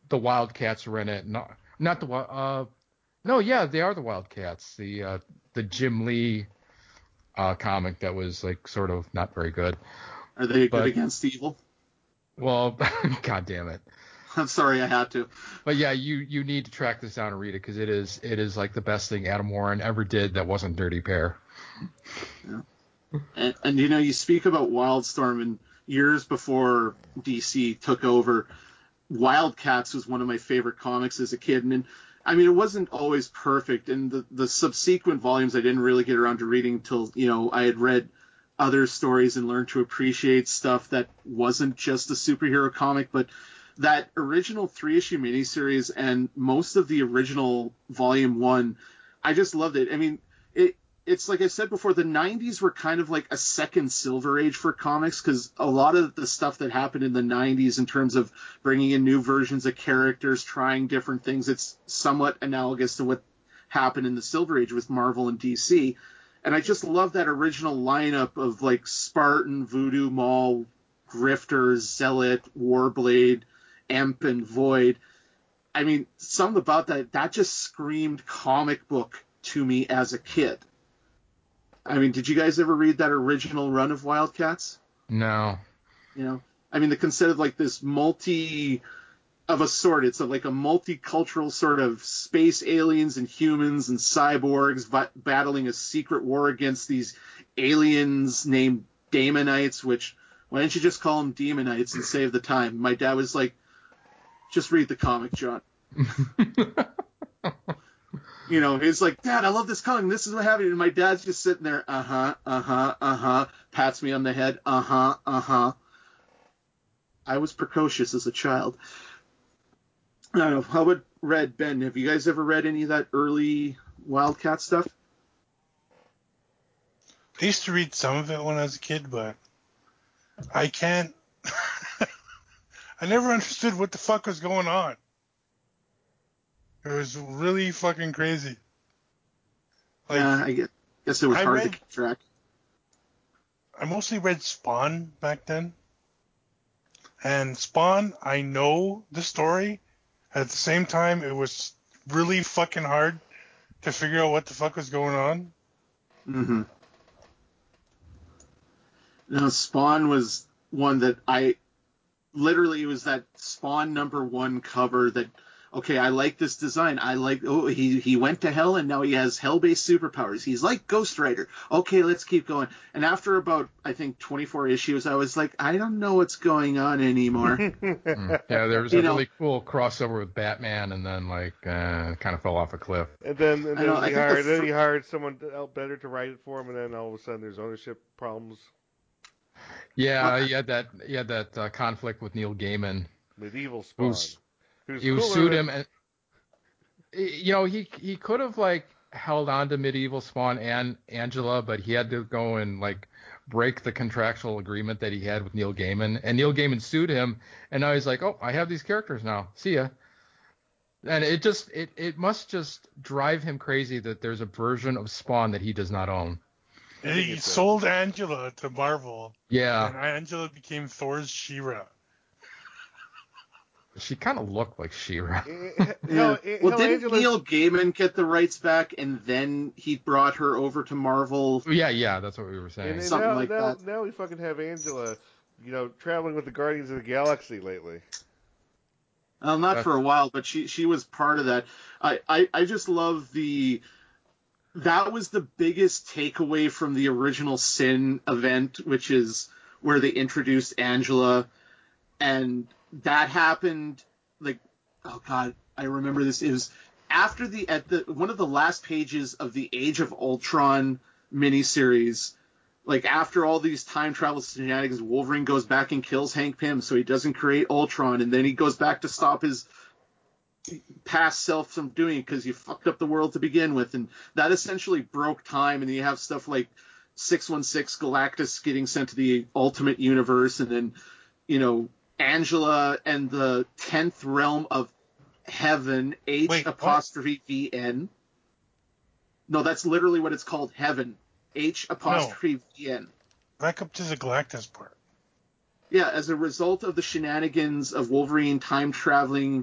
the Wildcats were in it. Not not the Wi- uh no, yeah, they are the Wildcats. The uh, the Jim Lee uh, comic that was like sort of not very good. Are they But- good against evil? Well, god damn it. I'm sorry, I had to. But yeah, you you need to track this down and read it because it is it is like the best thing Adam Warren ever did that wasn't Dirty Pair. And, and you know, you speak about Wildstorm, and years before D C took over, Wildcats was one of my favorite comics as a kid. And, and I mean, it wasn't always perfect, and the, the subsequent volumes I didn't really get around to reading until, you know, I had read other stories and learned to appreciate stuff that wasn't just a superhero comic. But that original three-issue miniseries and most of the original volume one, I just loved it. I mean, it it's like I said before, the nineties were kind of like a second Silver Age for comics, because a lot of the stuff that happened in the nineties in terms of bringing in new versions of characters, trying different things, it's somewhat analogous to what happened in the Silver Age with Marvel and D C. And I just love that original lineup of like Spartan, Voodoo Mall, Grifter, Zealot, Warblade, Emp, and Void. I mean, something about that, that just screamed comic book to me as a kid. I mean, did you guys ever read that original run of Wildcats? No. You know, I mean, the concept of like this multi of a sort. It's a, like a multicultural sort of space aliens and humans and cyborgs vi- battling a secret war against these aliens named Daemonites, which, why don't you just call them Demonites and save the time? My dad was like, just read the comic, John. You know, he's like, Dad, I love this comic. This is what happened. And my dad's just sitting there, uh-huh, uh-huh, uh-huh, pats me on the head, uh-huh, uh-huh. I was precocious as a child. I don't know. How about Red, Ben? Have you guys ever read any of that early Wildcat stuff? I used to read some of it when I was a kid, but I can't. I never understood what the fuck was going on. It was really fucking crazy. Like, yeah, I guess, guess it was I hard read- to keep track. I mostly read Spawn back then. And Spawn, I know the story. At the same time, it was really fucking hard to figure out what the fuck was going on. Mm-hmm. No, Spawn was one that I literally, it was that Spawn number one cover that, okay, I like this design. I like, oh, he, he went to hell and now he has hell-based superpowers. He's like Ghost Rider. Okay, let's keep going. And after about, I think, twenty-four issues, I was like, I don't know what's going on anymore. Mm. Yeah, there was You a know- really cool crossover with Batman, and then like uh, kind of fell off a cliff. And then, and I know, then I he think the hired, then fir- he hired someone else better to write it for him, and then all of a sudden there's ownership problems. Yeah, Well, he had that he had that uh, conflict with Neil Gaiman. Medieval Spawn. Who's- Who's You cooler sued than- him, and you know he he could have like held on to Medieval Spawn and Angela, but he had to go and like break the contractual agreement that he had with Neil Gaiman, and Neil Gaiman sued him, and now he's like, oh, I have these characters now, see ya. And it just it it must just drive him crazy that there's a version of Spawn that he does not own. I think He it's a- sold Angela to Marvel, Yeah, and Angela became Thor's She-Ra. she kind of looked like She-Ra. Eh, Yeah. Hell, eh, Well, hell, didn't Angela's- Neil Gaiman get the rights back and then he brought her over to Marvel? Yeah, yeah, that's what we were And, saying. and Something now, like now, that. now we fucking have Angela, you know, traveling with the Guardians of the Galaxy lately. Well, not That's- for a while, but she she was part of that. I, I, I just love the... That was the biggest takeaway from the original Sin event, which is where they introduced Angela. And that happened, like, oh god, I remember this. It was after the, at the, one of the last pages of the Age of Ultron miniseries. Like, after all these time travel shenanigans, Wolverine goes back and kills Hank Pym so he doesn't create Ultron, and then he goes back to stop his past self from doing it because you fucked up the world to begin with, and that essentially broke time. And you have stuff like six one six Galactus getting sent to the Ultimate Universe, and then, you know, Angela and the tenth realm of heaven, H Wait, what? apostrophe V N. No, that's literally what it's called, heaven. H apostrophe V N. Back up to the Galactus part. Yeah, as a result of the shenanigans of Wolverine time traveling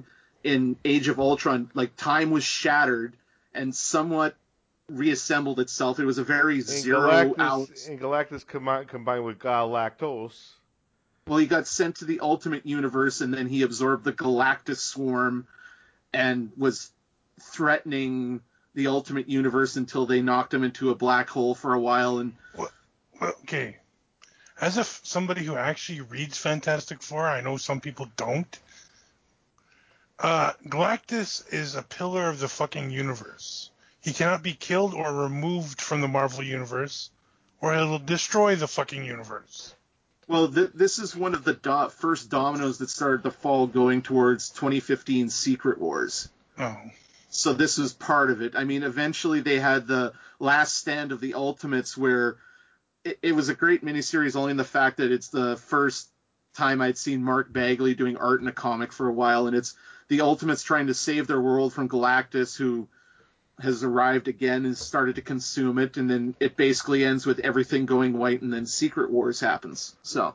in Age of Ultron, like time was shattered and somewhat reassembled itself. It was a very And zero Galactus, out. and Galactus combi- combined with Galactos. Well, he got sent to the Ultimate Universe, and then he absorbed the Galactus swarm and was threatening the Ultimate Universe until they knocked him into a black hole for a while. And Well, well, okay. As if somebody who actually reads Fantastic Four, I know some people don't. Uh, Galactus is a pillar of the fucking universe. He cannot be killed or removed from the Marvel Universe, or he'll destroy the fucking universe. well, th- this is one of the do- first dominoes that started to fall going towards twenty fifteen Secret Wars. Oh. So this was part of it. I mean, eventually they had the Last Stand of the Ultimates, where it, it was a great miniseries, only in the fact that it's the first time I'd seen Mark Bagley doing art in a comic for a while, and it's the Ultimates trying to save their world from Galactus, who has arrived again and started to consume it, and then it basically ends with everything going white, and then Secret Wars happens. So,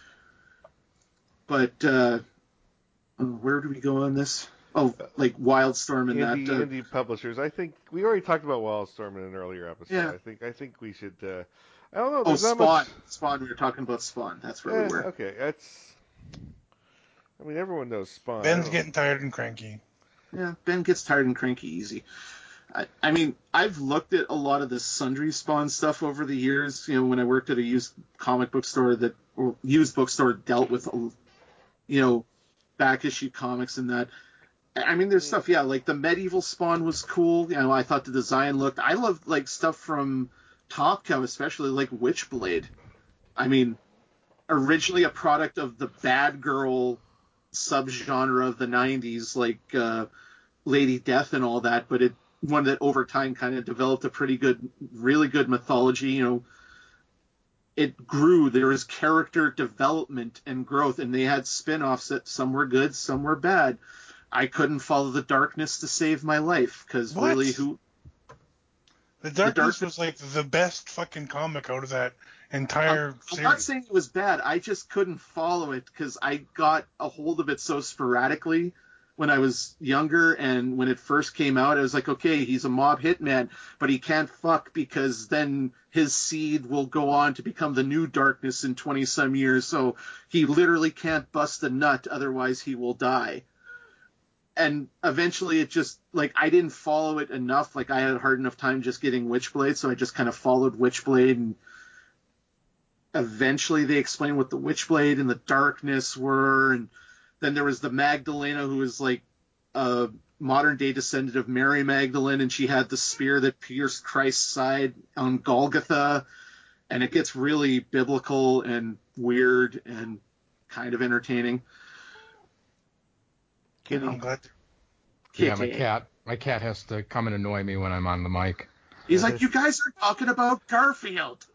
but uh, where do we go on this? Oh, like Wildstorm and Indie, that. Uh, indie publishers. I think we already talked about Wildstorm in an earlier episode. Yeah. I think I think we should. Uh, I don't know. oh, There's not Spawn. much. Spawn. We were talking about Spawn. That's where Eh, we were. okay, that's. I mean, everyone knows Spawn. Ben's getting tired and cranky. Yeah, Ben gets tired and cranky easy. I, I mean, I've looked at a lot of the Sundry Spawn stuff over the years. You know, when I worked at a used comic book store that, or used bookstore dealt with, you know, back issue comics and that. I mean, there's stuff, yeah, like the medieval Spawn was cool. You know, I thought the design looked. I loved like stuff from Top Cow, especially like Witchblade. I mean, originally a product of the bad girl subgenre of the nineties, like uh, Lady Death and all that, but it one that over time kind of developed a pretty good, really good mythology. You know, it grew. There was character development and growth, and they had spin-offs that some were good, some were bad. I couldn't follow the Darkness to save my life, because What? really, who The Darkness Dark- was like the best fucking comic out of that entire I'm, I'm series. not saying it was bad. I just couldn't follow it because I got a hold of it so sporadically when I was younger, and when it first came out, I was like, okay, he's a mob hitman, but he can't fuck because then his seed will go on to become the new Darkness in twenty some years. So he literally can't bust a nut, otherwise he will die. And eventually it just, like, I didn't follow it enough. Like, I had a hard enough time just getting Witchblade, so I just kind of followed Witchblade, and eventually they explained what the Witchblade and the Darkness were, and then there was the Magdalena, who was like a modern-day descendant of Mary Magdalene, and she had the spear that pierced Christ's side on Golgotha, and it gets really biblical and weird and kind of entertaining. Kitty. I'm glad. Yeah, my Kitty. cat. My cat has to come and annoy me when I'm on the mic. He's like, you guys are talking about Garfield.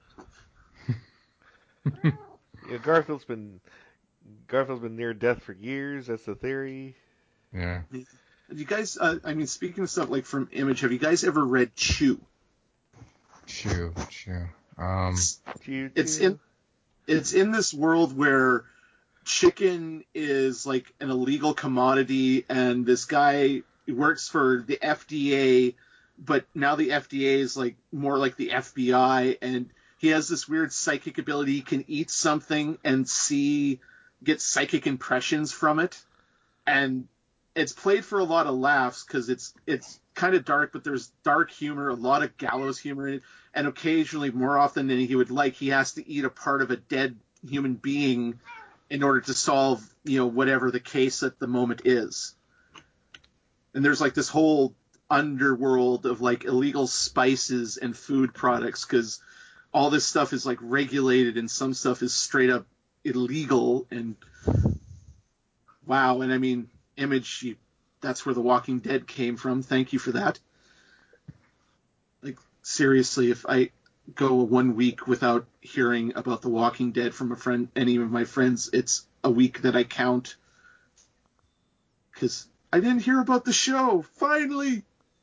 Yeah, Garfield's been Garfield's been near death for years. That's the theory. Yeah. Have you guys, uh, I mean, speaking of stuff like from Image, have you guys ever read Chew? Chew, chew. Um, Choo, It's choo. in it's in this world where chicken is like an illegal commodity, and this guy works for the F D A, but now the F D A is like more like the F B I, and he has this weird psychic ability. He can eat something and see, get psychic impressions from it, and it's played for a lot of laughs because it's it's kind of dark, but there's dark humor, a lot of gallows humor in it, and occasionally, more often than he would like, he has to eat a part of a dead human being in order to solve, you know, whatever the case at the moment is. And there's like this whole underworld of like illegal spices and food products, because all this stuff is like regulated and some stuff is straight up illegal. And wow, and I mean, Image, you, that's where The Walking Dead came from. Thank you for that. Like, seriously, if I go one week without hearing about The Walking Dead from a friend, any of my friends, it's a week that I count. Because I didn't hear about the show. Finally!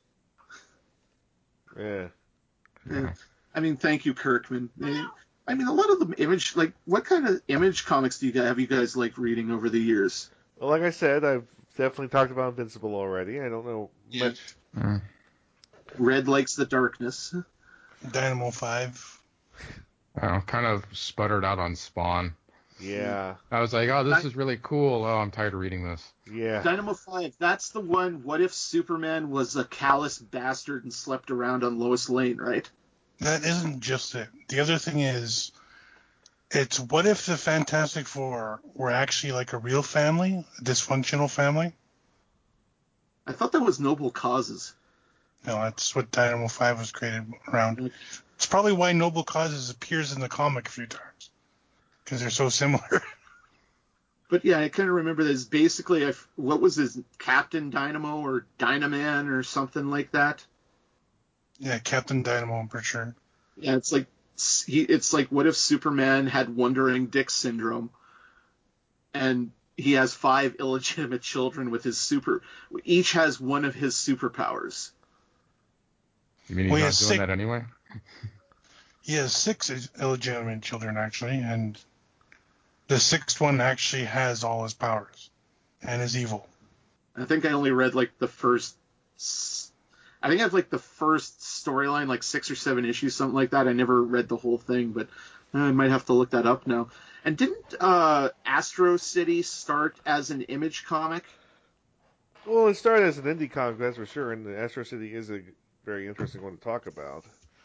Yeah. Yeah. I mean, thank you, Kirkman. I mean, a lot of the Image, like, what kind of Image comics do you guys have you guys like reading over the years? Well, like I said, I've definitely talked about Invincible already. I don't know Yeah. much. Mm. Red likes the darkness. Dynamo five. I don't know, kind of sputtered out on Spawn. Yeah, I was like, oh, this Dy- is really cool. Oh, I'm tired of reading this. yeah. Dynamo five, that's the one, what if Superman was a callous bastard and slept around on Lois Lane, right? That isn't just it. The other thing is, it's what if the Fantastic Four were actually like a real family, a dysfunctional family? I thought that was Noble Causes. No, that's what Dynamo five was created around. It's probably why Noble Causes appears in the comic a few times, because they're so similar. But yeah, I kind of remember this. Basically, I, what was his Captain Dynamo or Dynaman or something like that? Yeah, Captain Dynamo, I'm pretty sure. Yeah, it's like he, it's like what if Superman had Wandering Dick syndrome, and he has five illegitimate children with his super. Each has one of his superpowers. You mean he's Well, he not has doing six- that anyway? He has six illegitimate children, actually, and the sixth one actually has all his powers and is evil. I think I only read like the first. I think I have like the first storyline, like six or seven issues, something like that. I never read the whole thing, but I might have to look that up now. And didn't uh, Astro City start as an Image comic? Well, it started as an indie comic, that's for sure, and Astro City is a very interesting one to talk about.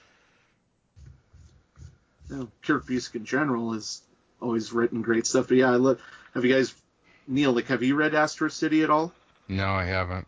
You know, Kirk Busiek in general has always written great stuff. But yeah, I love. Have you guys, Neil? Like, have you read Astro City at all? No, I haven't.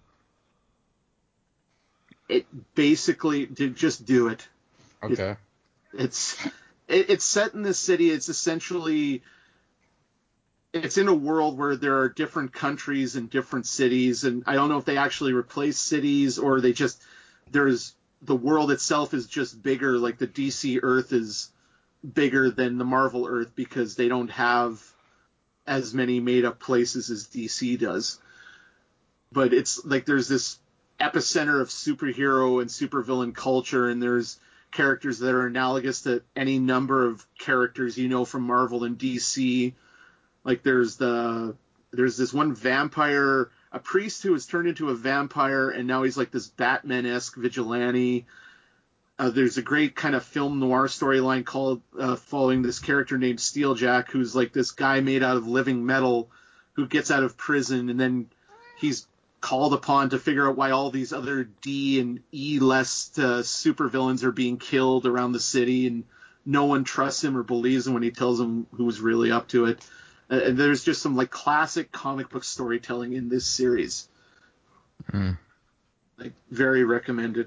It basically did just do it. Okay. It, it's it, it's set in this city. It's essentially it's in a world where there are different countries and different cities, and I don't know if they actually replace cities or they just there's the world itself is just bigger. Like the D C Earth is bigger than the Marvel Earth because they don't have as many made up places as D C does. But it's like there's this epicenter of superhero and supervillain culture, and there's characters that are analogous to any number of characters you know from Marvel and D C. Like there's the there's this one vampire, a priest who has turned into a vampire, and now he's like this Batman-esque vigilante. Uh, there's a great kind of film noir storyline called uh, following this character named Steeljack, who's like this guy made out of living metal who gets out of prison, and then he's called upon to figure out why all these other D and E list uh, supervillains are being killed around the city, and no one trusts him or believes him when he tells them who's really up to it. Uh, and there's just some like classic comic book storytelling in this series. Mm. Like very recommended.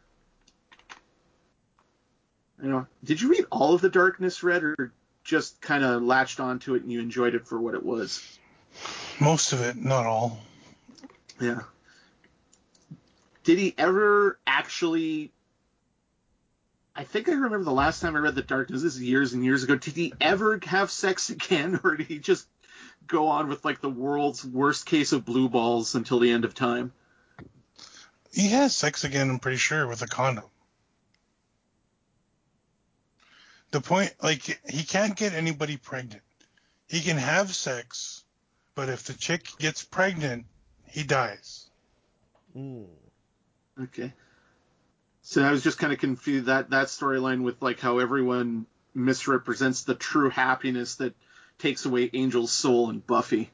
You know, did you read all of The Darkness, Red, or just kind of latched onto it and you enjoyed it for what it was? Most of it, not all. Yeah. Did he ever actually? I think I remember the last time I read The Darkness. This is years and years ago. Did he ever have sex again, or did he just go on with like the world's worst case of blue balls until the end of time? He has sex again, I'm pretty sure, with a condom. The point, like, he can't get anybody pregnant. He can have sex, but if the chick gets pregnant, he dies. Mm. Okay. So I was just kind of confused that that storyline with like how everyone misrepresents the true happiness that takes away Angel's soul in Buffy.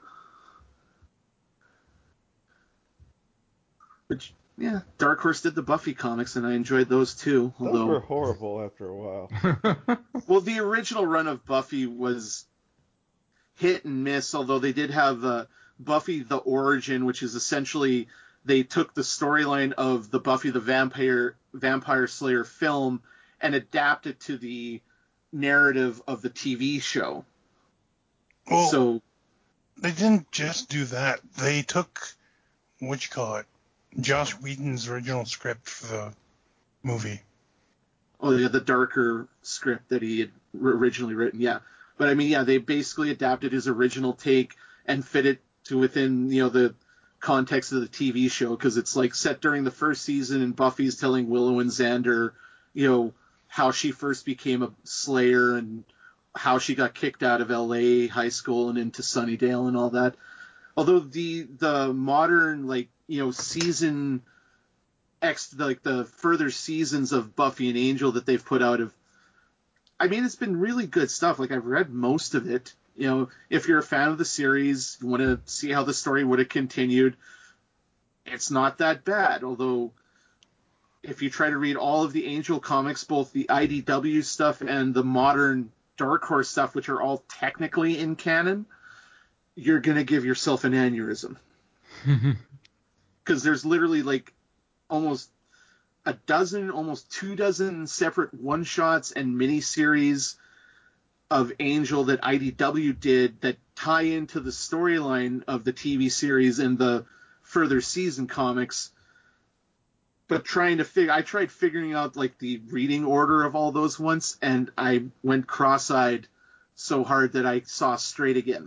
Which, yeah, Dark Horse did the Buffy comics, and I enjoyed those too. Those Although, were horrible after a while. well, the original run of Buffy was hit and miss. Although they did have uh, Buffy: The Origin, which is essentially they took the storyline of the Buffy the Vampire Vampire Slayer film and adapted to the narrative of the T V show. Well, So they didn't just do that. They took, what you call it, Joss Whedon's original script for the movie. Oh, yeah, the darker script that he had originally written, yeah. But I mean, yeah, they basically adapted his original take and fit it to within, you know, the context of the T V show, because it's like set during the first season, and Buffy's telling Willow and Xander, you know, how she first became a Slayer and how she got kicked out of L A high school and into Sunnydale and all that. although the the modern like you know season X like the further seasons of Buffy and Angel that they've put out have, I mean, it's been really good stuff. Like I've read most of it. You know, if you're a fan of the series, you want to see how the story would have continued, it's not that bad. Although, if you try to read all of the Angel comics, both the I D W stuff and the modern Dark Horse stuff, which are all technically in canon, you're going to give yourself an aneurysm. Because there's literally like almost a dozen, almost two dozen separate one-shots and miniseries of Angel that I D W did that tie into the storyline of the T V series and the further season comics. But trying to figure, I tried figuring out like the reading order of all those once, and I went cross-eyed so hard that I saw straight again.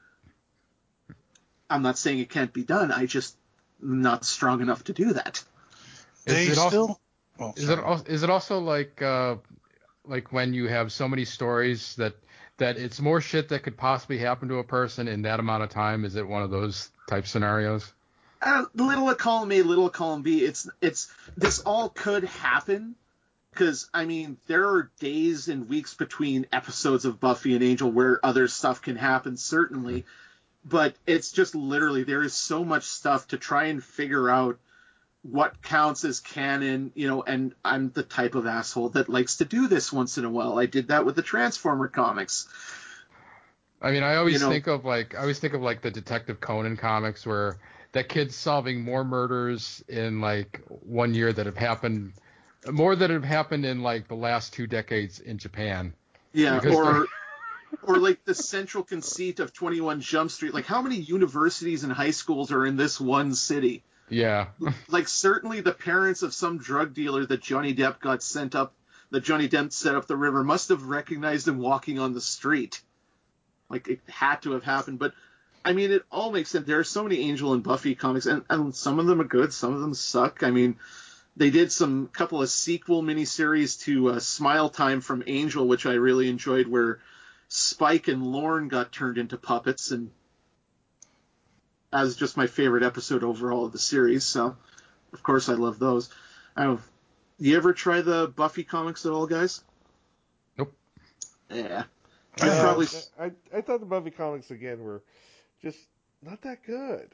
I'm not saying it can't be done. I just am not strong enough to do that. They Is it still. also, Oh, is it al- is it also like uh, like when you have so many stories that that it's more shit that could possibly happen to a person in that amount of time? Is it one of those type scenarios? Uh, little column A, little column B. It's it's this all could happen because I mean there are days and weeks between episodes of Buffy and Angel where other stuff can happen certainly, but it's just literally there is so much stuff to try and figure out what counts as canon, you know, and I'm the type of asshole that likes to do this once in a while. I did that with the Transformer comics. I mean, I always You know, think of like I always think of like the Detective Conan comics where that kid's solving more murders in like one year that have happened, more that have happened in like the last two decades in Japan. yeah, Because or or like the central conceit of twenty-one Jump Street. Like how many universities and high schools are in this one city? yeah, Like certainly the parents of some drug dealer that Johnny Depp got sent up, that Johnny Depp set up the river, must have recognized him walking on the street. Like it had to have happened. But I mean, it all makes sense. There are so many Angel and Buffy comics, and, and some of them are good, some of them suck. I mean, they did some couple of sequel miniseries to uh, Smile Time from Angel, which I really enjoyed, where Spike and Lorne got turned into puppets, and that was just my favorite episode overall of the series. So, of course, I love those. I don't know. You ever try the Buffy comics at all, guys? Nope. Yeah. I You're have. probably I, I thought the Buffy comics again were just not that good.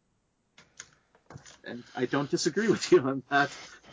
and I don't disagree with you on that.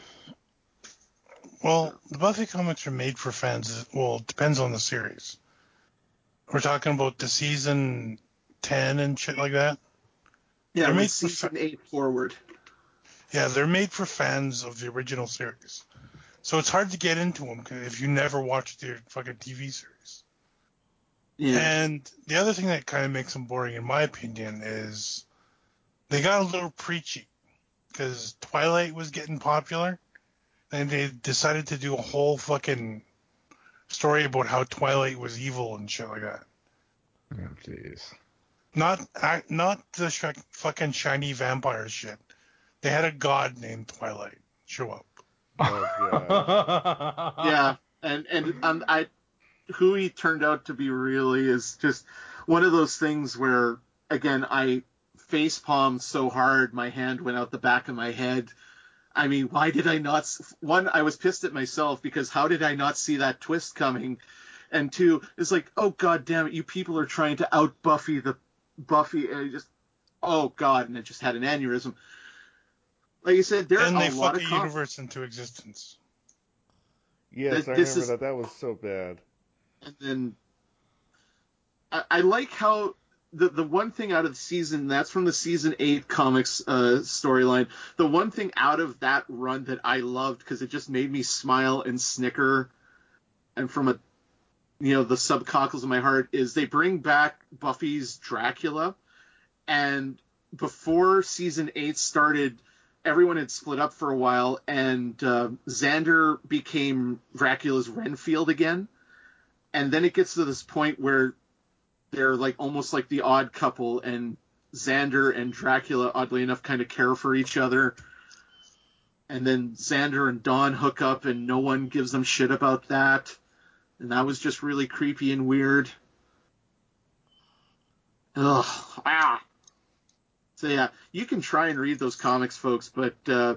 Well, the Buffy comics are made for fans. Well, it depends on the series. We're talking about the season ten and shit like that. Yeah, They're from made for season fa- eight forward. Yeah, they're made for fans of the original series. So it's hard to get into them if you never watched the fucking T V series. Yeah. And the other thing that kind of makes them boring, in my opinion, is they got a little preachy because Twilight was getting popular, and they decided to do a whole fucking story about how Twilight was evil and shit like that. Oh, jeez. Not not the sh- fucking shiny vampire shit. They had a god named Twilight show up. Oh god. Yeah, and and um, I, who he turned out to be really is just one of those things where, again, I face palmed so hard my hand went out the back of my head. I mean, why did I not? One, I was pissed at myself because how did I not see that twist coming? And two, it's like, oh god damn it, you people are trying to out Buffy the Buffy, and I just, oh god, and it just had an aneurysm. Like you said, there And are they a lot fuck of the com- universe into existence. Yes, Th- I this remember is- that. That was so bad. and then I, I like how the the one thing out of the season that's from the season eight comics uh, storyline. The one thing out of that run that I loved because it just made me smile and snicker, and from a you know the subcockles of my heart is they bring back Buffy's Dracula, and before season eight started, everyone had split up for a while, and uh, Xander became Dracula's Renfield again. And then it gets to this point where they're like almost like the odd couple, and Xander and Dracula, oddly enough, kind of care for each other. And then Xander and Dawn hook up, and no one gives them shit about that. And that was just really creepy and weird. Ugh. Ah. So yeah, you can try and read those comics, folks, but uh,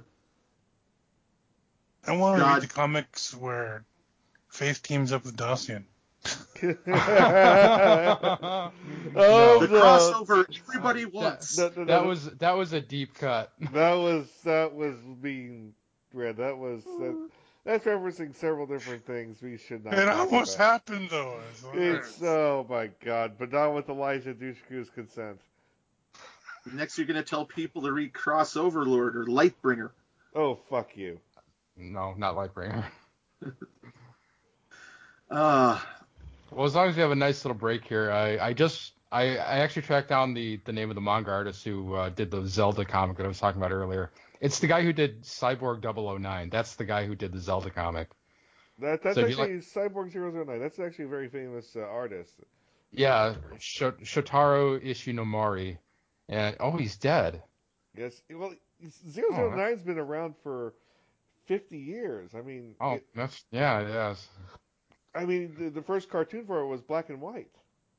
I want to God. read the comics where Faith teams up with Dossian. oh, No. the no. crossover everybody Uh, wants. No, no, no, That no. was that was a deep cut. That was that was being read. That was that, that's referencing several different things we should not It talk almost about. happened, though. It's hilarious. It's oh my god, but not with Elijah Dushku's consent. Next, you're going to tell people to read Crossover Lord or Lightbringer. Oh fuck you. No, not Lightbringer. Uh, Well, as long as we have a nice little break here, I, I just I, I actually tracked down the, the name of the manga artist who uh, did the Zelda comic that I was talking about earlier. It's the guy who did Cyborg double oh nine. That's the guy who did the Zelda comic. That that's So if you actually like- Cyborg zero zero nine. That's actually a very famous uh, artist. Yeah, Sh- Shotaro Ishinomori. And oh, he's dead. Yes. Well, zero zero nine's been around for fifty years. I mean, Oh, it, that's yeah, yes. I mean, the, the first cartoon for it was black and white.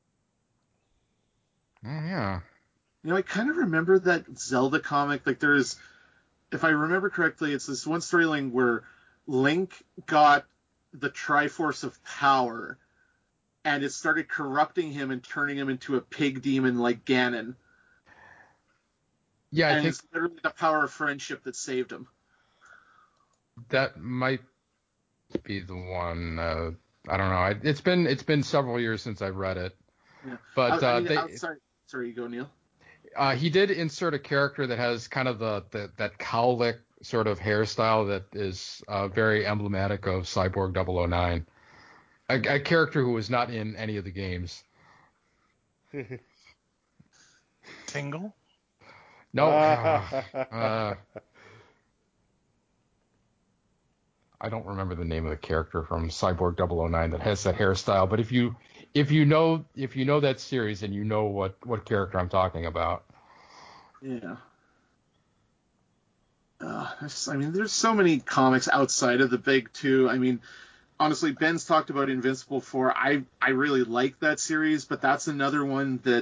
Oh, yeah. you know, I kind of remember that Zelda comic. Like, there's, if I remember correctly, it's this one storyline where Link got the Triforce of Power, and it started corrupting him and turning him into a pig demon like Ganon. Yeah, I and think it's literally the power of friendship that saved him. that might be the one. Uh, I don't know. I, it's been it's been several years since I've read it. Yeah. But I, I uh, mean, they, I, sorry, sorry, you go, Neil. Uh, he did insert a character that has kind of the, the that cowlick sort of hairstyle that is uh, very emblematic of Cyborg double oh nine. A, a character who was not in any of the games. Tingle? No. uh, I don't remember the name of the character from Cyborg double oh nine that has that hairstyle. But if you if you know if you know that series, and you know what, what character I'm talking about. Yeah. Uh, I mean, there's so many comics outside of the big two. I mean, honestly, Ben's talked about Invincible before. I I really like that series, but that's another one that,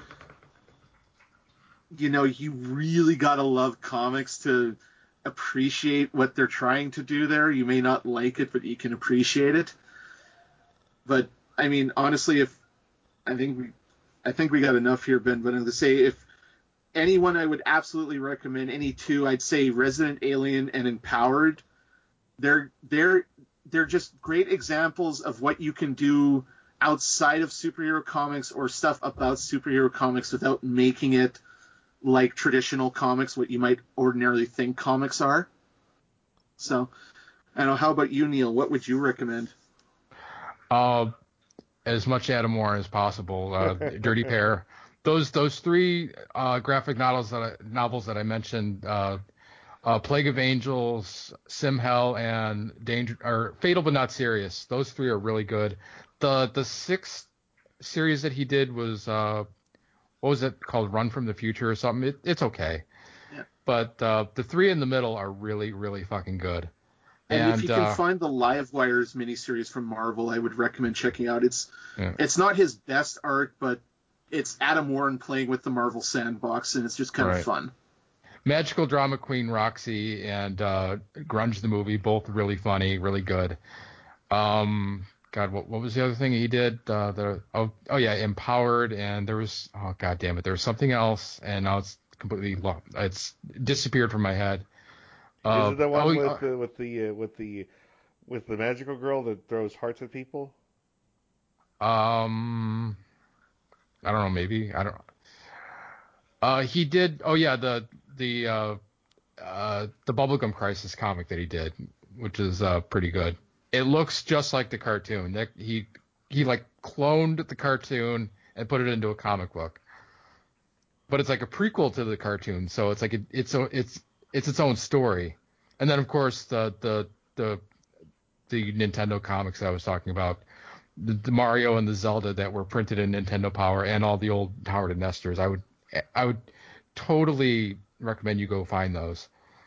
you know, you really gotta love comics to appreciate what they're trying to do there. You may not like it, but you can appreciate it. But I mean, honestly, if I think we, I think we got enough here, Ben. But I'm gonna say, if anyone I would absolutely recommend, any two, I'd say Resident Alien and Empowered. They're they're they're just great examples of what you can do outside of superhero comics or stuff about superhero comics without making it like traditional comics, what you might ordinarily think comics are. So, I don't know. How about you, Neil? What would you recommend? Uh, as much Adam Warren as possible. Uh, Dirty Pair. Those those three uh, graphic novels that I, novels that I mentioned, uh, uh, Plague of Angels, Sim Hell, and Danger or Fatal but Not Serious. Those three are really good. The the sixth series that he did was uh, what was it called? Run from the Future or something. It, it's okay. Yeah. But uh, the three in the middle are really really fucking good. And, And if you can uh, find the Live Wires miniseries from Marvel, I would recommend checking out. It's yeah. it's not his best art, but it's Adam Warren playing with the Marvel sandbox, and it's just kind Right. of fun. Magical Drama Queen Roxy and uh, Grunge the movie, both really funny, really good. Um, God, what what was the other thing he did? Uh, the oh oh yeah, Empowered, and there was oh god damn it, there was something else, and now it's completely lo- it's disappeared from my head. Uh, Is it the one oh, with uh, the with the uh, with the with the magical girl that throws hearts at people? um, I don't know, maybe I don't. Uh, he did. Oh yeah, the the uh, uh, the Bubblegum Crisis comic that he did, which is uh, pretty good. It looks just like the cartoon. That he he like cloned the cartoon and put it into a comic book. But it's like a prequel to the cartoon, so it's like it, it's a, it's it's its own story. And then of course the the the the Nintendo comics I was talking about, the, the Mario and the Zelda that were printed in Nintendo Power, and all the old Howard and Nestors. I would I would totally recommend you go find those.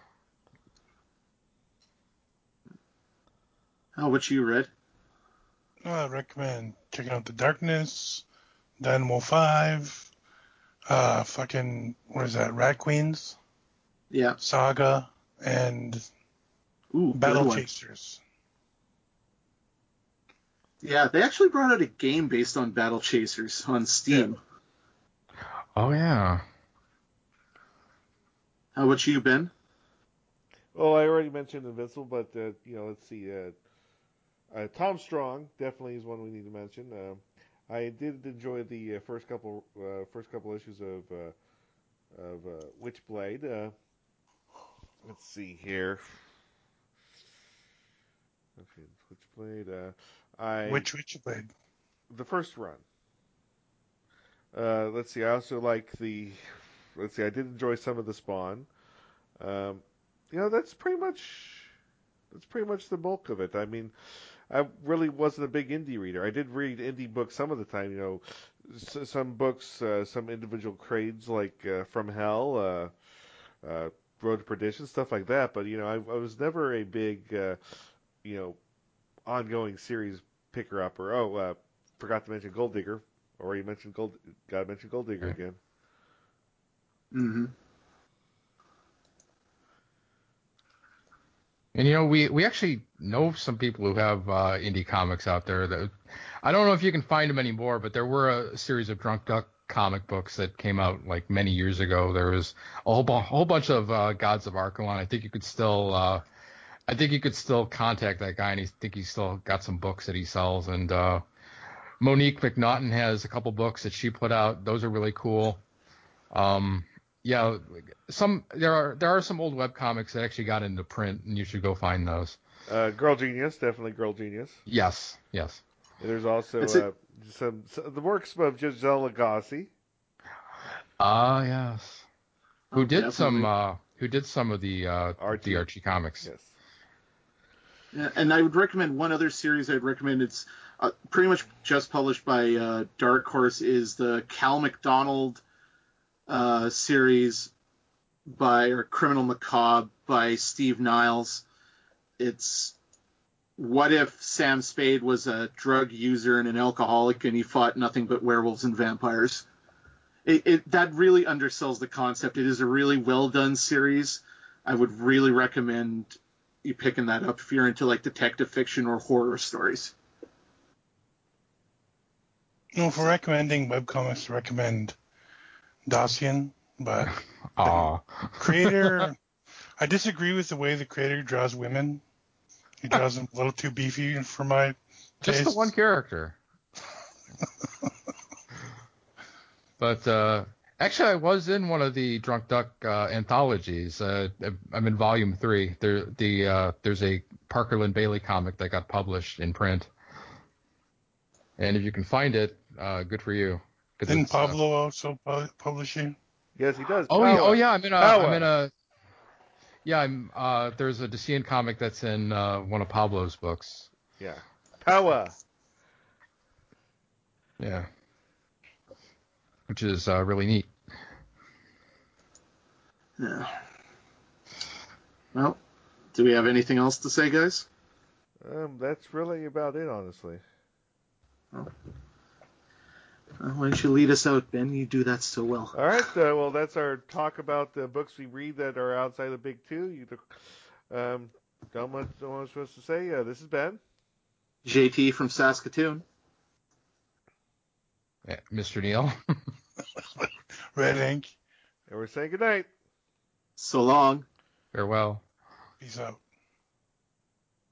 How about you, Red? I recommend checking out The Darkness, Dynamo five, Uh, fucking, what is that? Rat Queens, Yeah. Saga, and Ooh, good Battle one. Chasers. Yeah, they actually brought out a game based on Battle Chasers on Steam. Oh yeah. How about you, Ben? Well, I already mentioned Invincible, but uh, you know, let's see. Uh, uh, Tom Strong definitely is one we need to mention. Uh, I did enjoy the uh, first couple uh, first couple issues of uh, of uh, Witchblade. Uh, let's see here. Okay, Witchblade. Uh, I Which which you played? the first run. Uh, let's see. I also like the. Let's see. I did enjoy some of the Spawn. Um, you know, that's pretty much that's pretty much the bulk of it. I mean, I really wasn't a big indie reader. I did read indie books some of the time. You know, s- some books, uh, some individual crates like uh, From Hell, uh, uh, Road to Perdition, stuff like that. But you know, I, I was never a big, uh, you know, ongoing series picker upper. Oh, uh, forgot to mention Gold Digger. Already mentioned Gold. Got to mention Gold Digger Right. again. Mm-hmm. And you know, we we actually know some people who have uh, indie comics out there. That I don't know if you can find them anymore, but there were a series of Drunk Duck comic books that came out like many years ago. There was a whole, bu- whole bunch of uh, Gods of Archelon. I think you could still, uh, I think you could still contact that guy, and I think he's still got some books that he sells. And uh, Monique McNaughton has a couple books that she put out. Those are really cool. Um, yeah, some there are there are some old web comics that actually got into print, and you should go find those. Uh, Girl Genius, definitely Girl Genius. Yes, yes. And there's also That's it. uh, some, some the works of Giselle Agassi. Ah, yes. Oh, Who did some definitely. uh who did some of the uh the Archie. Archie comics. Yes. Yeah, and I would recommend one other series I'd recommend. It's uh, pretty much just published by uh, Dark Horse, is the Cal McDonald uh, series by, or Criminal Macabre by Steve Niles. It's what if Sam Spade was a drug user and an alcoholic and he fought nothing but werewolves and vampires? It, it that really undersells the concept. It is a really well done series. I would really recommend you picking that up if you're into like detective fiction or horror stories. No, for recommending webcomics, recommend Dacian, but the Ah. creator, I disagree with the way the creator draws women. He draws them a little too beefy for my Just the one tastes. character. But uh actually I was in one of the Drunk Duck uh, anthologies. Uh I'm in volume three. There the uh there's a Parker Lynn Bailey comic that got published in print. And if you can find it, uh good for you. Because Didn't it's uh, Pablo also pu- publish you? Yes, he does. oh yeah, oh Power. yeah, I'm in a I'm in Power. a yeah, I'm uh there's a Decian comic that's in uh one of Pablo's books. Yeah. Power. Yeah. Which is uh really neat. Yeah. Well, do we have anything else to say, guys? Um, that's really about it, honestly. Well, uh, why don't you lead us out, Ben? You do that so well. All right. Uh, well, that's our talk about the books we read that are outside the big two. You um, don't much, don't much supposed to say. Uh, this is Ben. J T from Saskatoon. Yeah, Mister Neal. Red Ink. And we're saying goodnight. So long. Farewell. Peace out.